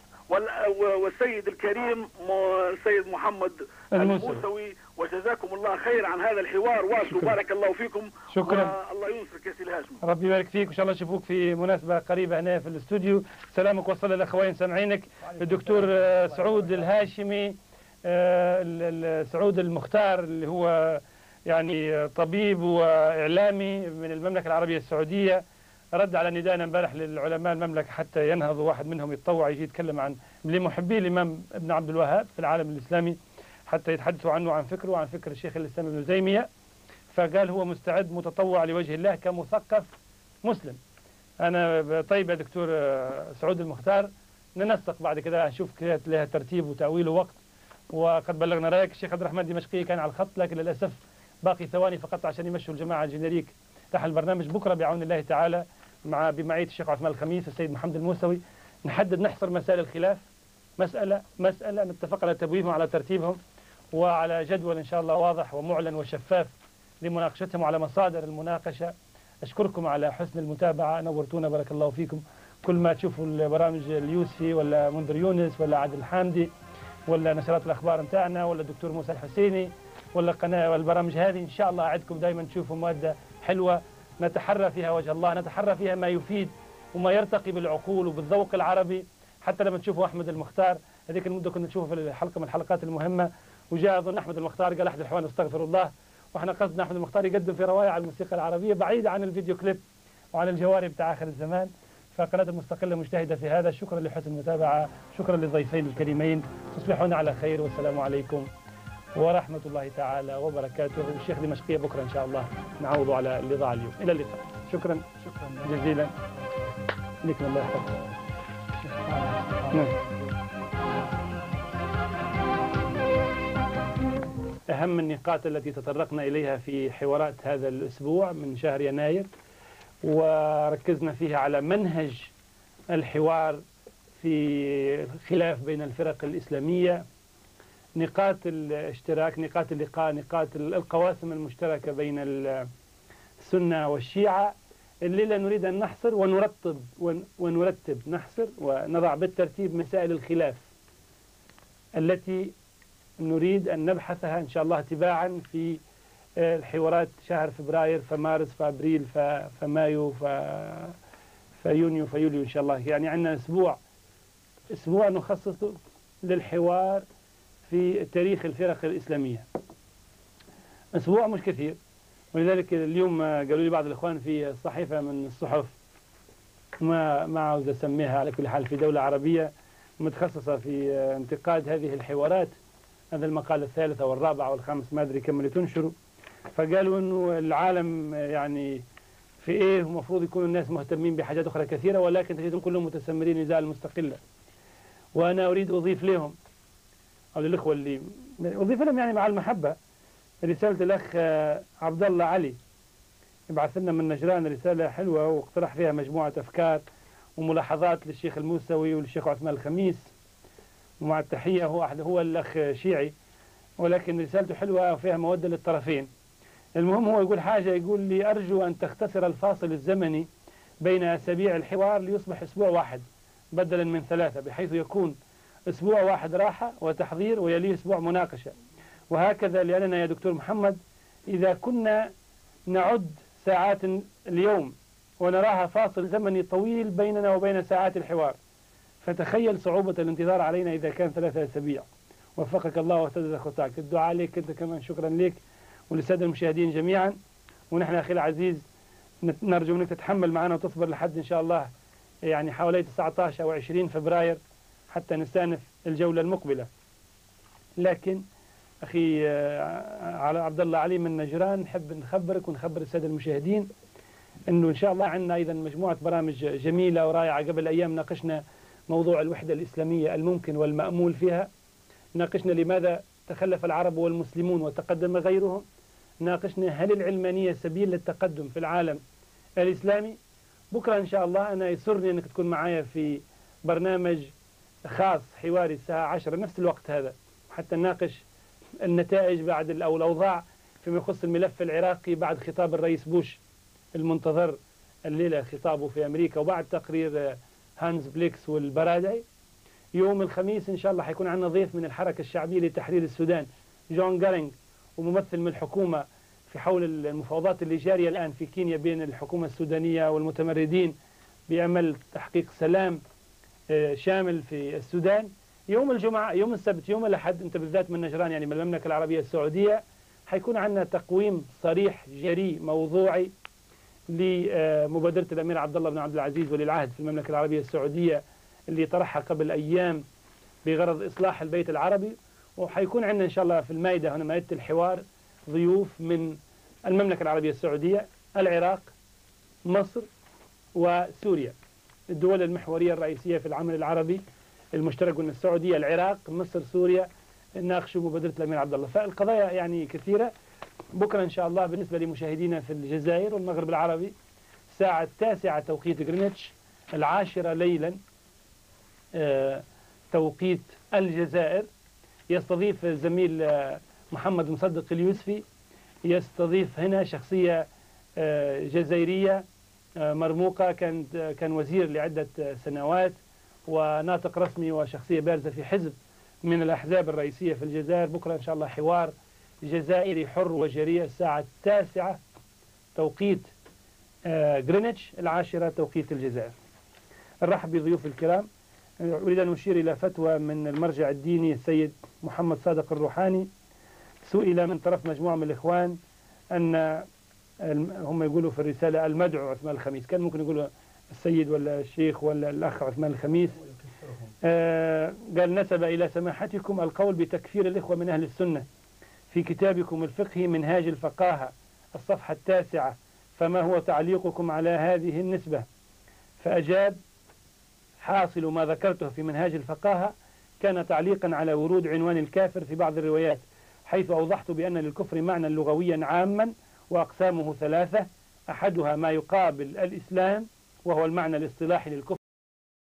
والسيد الكريم السيد محمد الموسوي، وجزاكم الله خير عن هذا الحوار، واصلوا بارك الله فيكم. شكرا. الله ينصرك يا سي الهاشمي. ربي يبارك فيك، وان شاء الله نشوفوك في مناسبه قريبه هنا في الاستوديو. سلامك وصل للاخوين سامعينك. الدكتور سعود الهاشمي، سعود المختار اللي هو يعني طبيب واعلامي من المملكه العربيه السعوديه، رد على نداءنا امبارح للعلماء المملكه حتى ينهضوا، واحد منهم يتطوع يجي يتكلم عن لمحبي الامام ابن عبد الوهاب في العالم الاسلامي حتى يتحدثوا عنه وعن فكره وعن فكر الشيخ الاسلام ابن تيميه، فقال هو مستعد متطوع لوجه الله كمثقف مسلم. انا طيب يا دكتور سعود المختار، ننسق بعد كده نشوف لها ترتيب وتاويل ووقت، وقد بلغنا رايك. الشيخ عبد الرحمن دمشقي كان على الخط لكن للاسف باقي ثواني فقط عشان يمشوا الجماعة الجنريك راح البرنامج. بكرة بعون الله تعالى مع بمعية الشيخ عثمان الخميس والسيد محمد الموسوي نحدد نحصر مسائل الخلاف مسألة مسألة نتفق على تبويبهم وعلى ترتيبهم وعلى جدول إن شاء الله واضح ومعلن وشفاف لمناقشتهم وعلى مصادر المناقشة. أشكركم على حسن المتابعة، نورتونا بارك الله فيكم. كل ما تشوفوا البرامج اليوسفي ولا منذر يونس ولا عادل الحامدي ولا نشرات الأخبار متاعنا ولا الدكتور موسى الحسيني ولا قناة والبرامج هذه إن شاء الله أعدكم دائما تشوفوا مادة حلوة نتحرى فيها وجه الله، نتحرى فيها ما يفيد وما يرتقي بالعقول وبالذوق العربي. حتى لما تشوفوا أحمد المختار هذيك المدة كنا نشوفه في الحلقة من الحلقات المهمة وجاء أظن أحمد المختار قال أحد الإخوان استغفر الله، وإحنا قصدنا أحمد المختار يقدم في رواية على الموسيقى العربية بعيدة عن الفيديو كليب وعن الجواري بتاع آخر الزمان. فقناة المستقلة مجتهدة في هذا. شكرا لحسن المتابعة، شكرا للضيفين الكريمين، تصبحون على خير والسلام عليكم ورحمة الله تعالى وبركاته. والشيخ دمشقية بكرة إن شاء الله نعوض على اللي ضاع اليوم. إلى اللقاء. شكرا شكرا جزيلا لكم، الله يحفظكم. أهم النقاط التي تطرقنا إليها في حوارات هذا الأسبوع من شهر يناير وركزنا فيها على منهج الحوار في الخلاف بين الفرق الإسلامية، نقاط الاشتراك، نقاط اللقاء، نقاط القواسم المشتركة بين السنة والشيعة. الليلة نريد أن نحصر ونرتب ونرتب نحصر ونضع بالترتيب مسائل الخلاف التي نريد أن نبحثها إن شاء الله تباعا في الحوارات شهر فبراير فمارس فابريل فمايو فيونيو فيوليو إن شاء الله. يعني عندنا أسبوع أسبوع نخصصه للحوار في تاريخ الفرق الإسلامية. أسبوع مش كثير، ولذلك اليوم قالوا لي بعض الإخوان في صحيفة من الصحف ما ما عاوز أسميها على كل حال في دولة عربية متخصصة في انتقاد هذه الحوارات، هذا المقال الثالث أو الرابع أو الخامس ما أدري كم اللي تنشروا، فقالوا إنه العالم يعني في إيه ومفروض يكون الناس مهتمين بحاجات أخرى كثيرة ولكن تجدهم كلهم متسمرين نزال المستقلة. وأنا أريد أضيف لهم أو للإخوة اللي أضيف لهم يعني مع المحبة رسالة الأخ عبد الله علي يبعث لنا من نجران رسالة حلوة واقترح فيها مجموعة أفكار وملاحظات للشيخ الموسوي والشيخ عثمان الخميس، ومع التحية هو أحد هو الأخ شيعي ولكن رسالته حلوة وفيها مودة للطرفين. المهم هو يقول حاجة، يقول لي أرجو أن تختصر الفاصل الزمني بين أسابيع الحوار ليصبح أسبوع واحد بدلا من ثلاثة، بحيث يكون أسبوع واحد راحة وتحضير ويليه أسبوع مناقشة، وهكذا. لأننا يا دكتور محمد إذا كنا نعد ساعات اليوم ونراها فاصل زمني طويل بيننا وبين ساعات الحوار، فتخيل صعوبة الانتظار علينا إذا كان ثلاثة أسابيع. وفقك الله وسدد خطاك. الدعاء لك أنت كمان، شكرا لك وللسادة المشاهدين جميعا. ونحن أخي العزيز نرجو منك تتحمل معنا وتصبر لحد إن شاء الله يعني حوالي تسعة عشر أو عشرين فبراير حتى نستأنف الجولة المقبلة. لكن أخي على عبد الله علي من نجران نحب نخبرك ونخبر السادة المشاهدين أنه إن شاء الله عندنا أيضا مجموعة برامج جميلة ورائعة. قبل أيام ناقشنا موضوع الوحدة الإسلامية الممكن والمأمول فيها، ناقشنا لماذا تخلف العرب والمسلمون وتقدم غيرهم، ناقشنا هل العلمانية سبيل للتقدم في العالم الإسلامي. بكرة إن شاء الله أنا يسرني أنك تكون معايا في برنامج خاص حواري الساعة عشرة نفس الوقت هذا حتى نناقش النتائج بعد أو الأوضاع فيما يخص الملف العراقي بعد خطاب الرئيس بوش المنتظر الليلة خطابه في أمريكا وبعد تقرير هانز بليكس والبرادعي. يوم الخميس إن شاء الله حيكون عندنا ضيف من الحركة الشعبية لتحرير السودان جون جارينغ وممثل من الحكومة في حول المفاوضات اللي جارية الآن في كينيا بين الحكومة السودانية والمتمردين بأمل تحقيق سلام شامل في السودان. يوم الجمعة يوم السبت يوم الأحد أنت بالذات من نجران يعني من المملكة العربية السعودية حيكون عندنا تقويم صريح جريء موضوعي لمبادرة الأمير عبد الله بن عبد العزيز ولي العهد في المملكة العربية السعودية اللي طرحها قبل أيام بغرض إصلاح البيت العربي. وحيكون عندنا إن شاء الله في المائدة هنا مائدة الحوار ضيوف من المملكة العربية السعودية، العراق، مصر وسوريا، الدول المحورية الرئيسية في العمل العربي المشترك من السعودية، العراق، مصر، سوريا، ناقشوا مبادرة الأمير عبد الله. فالقضايا يعني كثيرة. بكرة إن شاء الله بالنسبة لمشاهدينا في الجزائر والمغرب العربي الساعة التاسعة توقيت غرينتش، العاشرة ليلا توقيت الجزائر. يستضيف الزميل محمد مصدق اليوسفي، يستضيف هنا شخصية جزائرية مرموقة، كان كان وزير لعدة سنوات وناطق رسمي وشخصية بارزة في حزب من الأحزاب الرئيسية في الجزائر. بكرة إن شاء الله حوار جزائري حر وجريء الساعة التاسعة توقيت غرينتش، العاشرة توقيت الجزائر. نرحب بضيوف الكرام. أريد أن أشير إلى فتوى من المرجع الديني السيد محمد صادق الروحاني، سئل من طرف مجموعة من الإخوان أن هم يقولوا في الرسالة المدعو عثمان الخميس، كان ممكن يقولوا السيد ولا الشيخ ولا الأخ عثمان الخميس، آه قال نسب إلى سماحتكم القول بتكفير الإخوة من أهل السنة في كتابكم الفقهي منهاج الفقاهة الصفحة التاسعة، فما هو تعليقكم على هذه النسبة؟ فأجاب: حاصل ما ذكرته في منهاج الفقاهة كان تعليقا على ورود عنوان الكافر في بعض الروايات، حيث أوضحت بأن للكفر معنى لغويا عاما وأقسامه ثلاثة، أحدها ما يقابل الإسلام وهو المعنى الاصطلاحي للكفر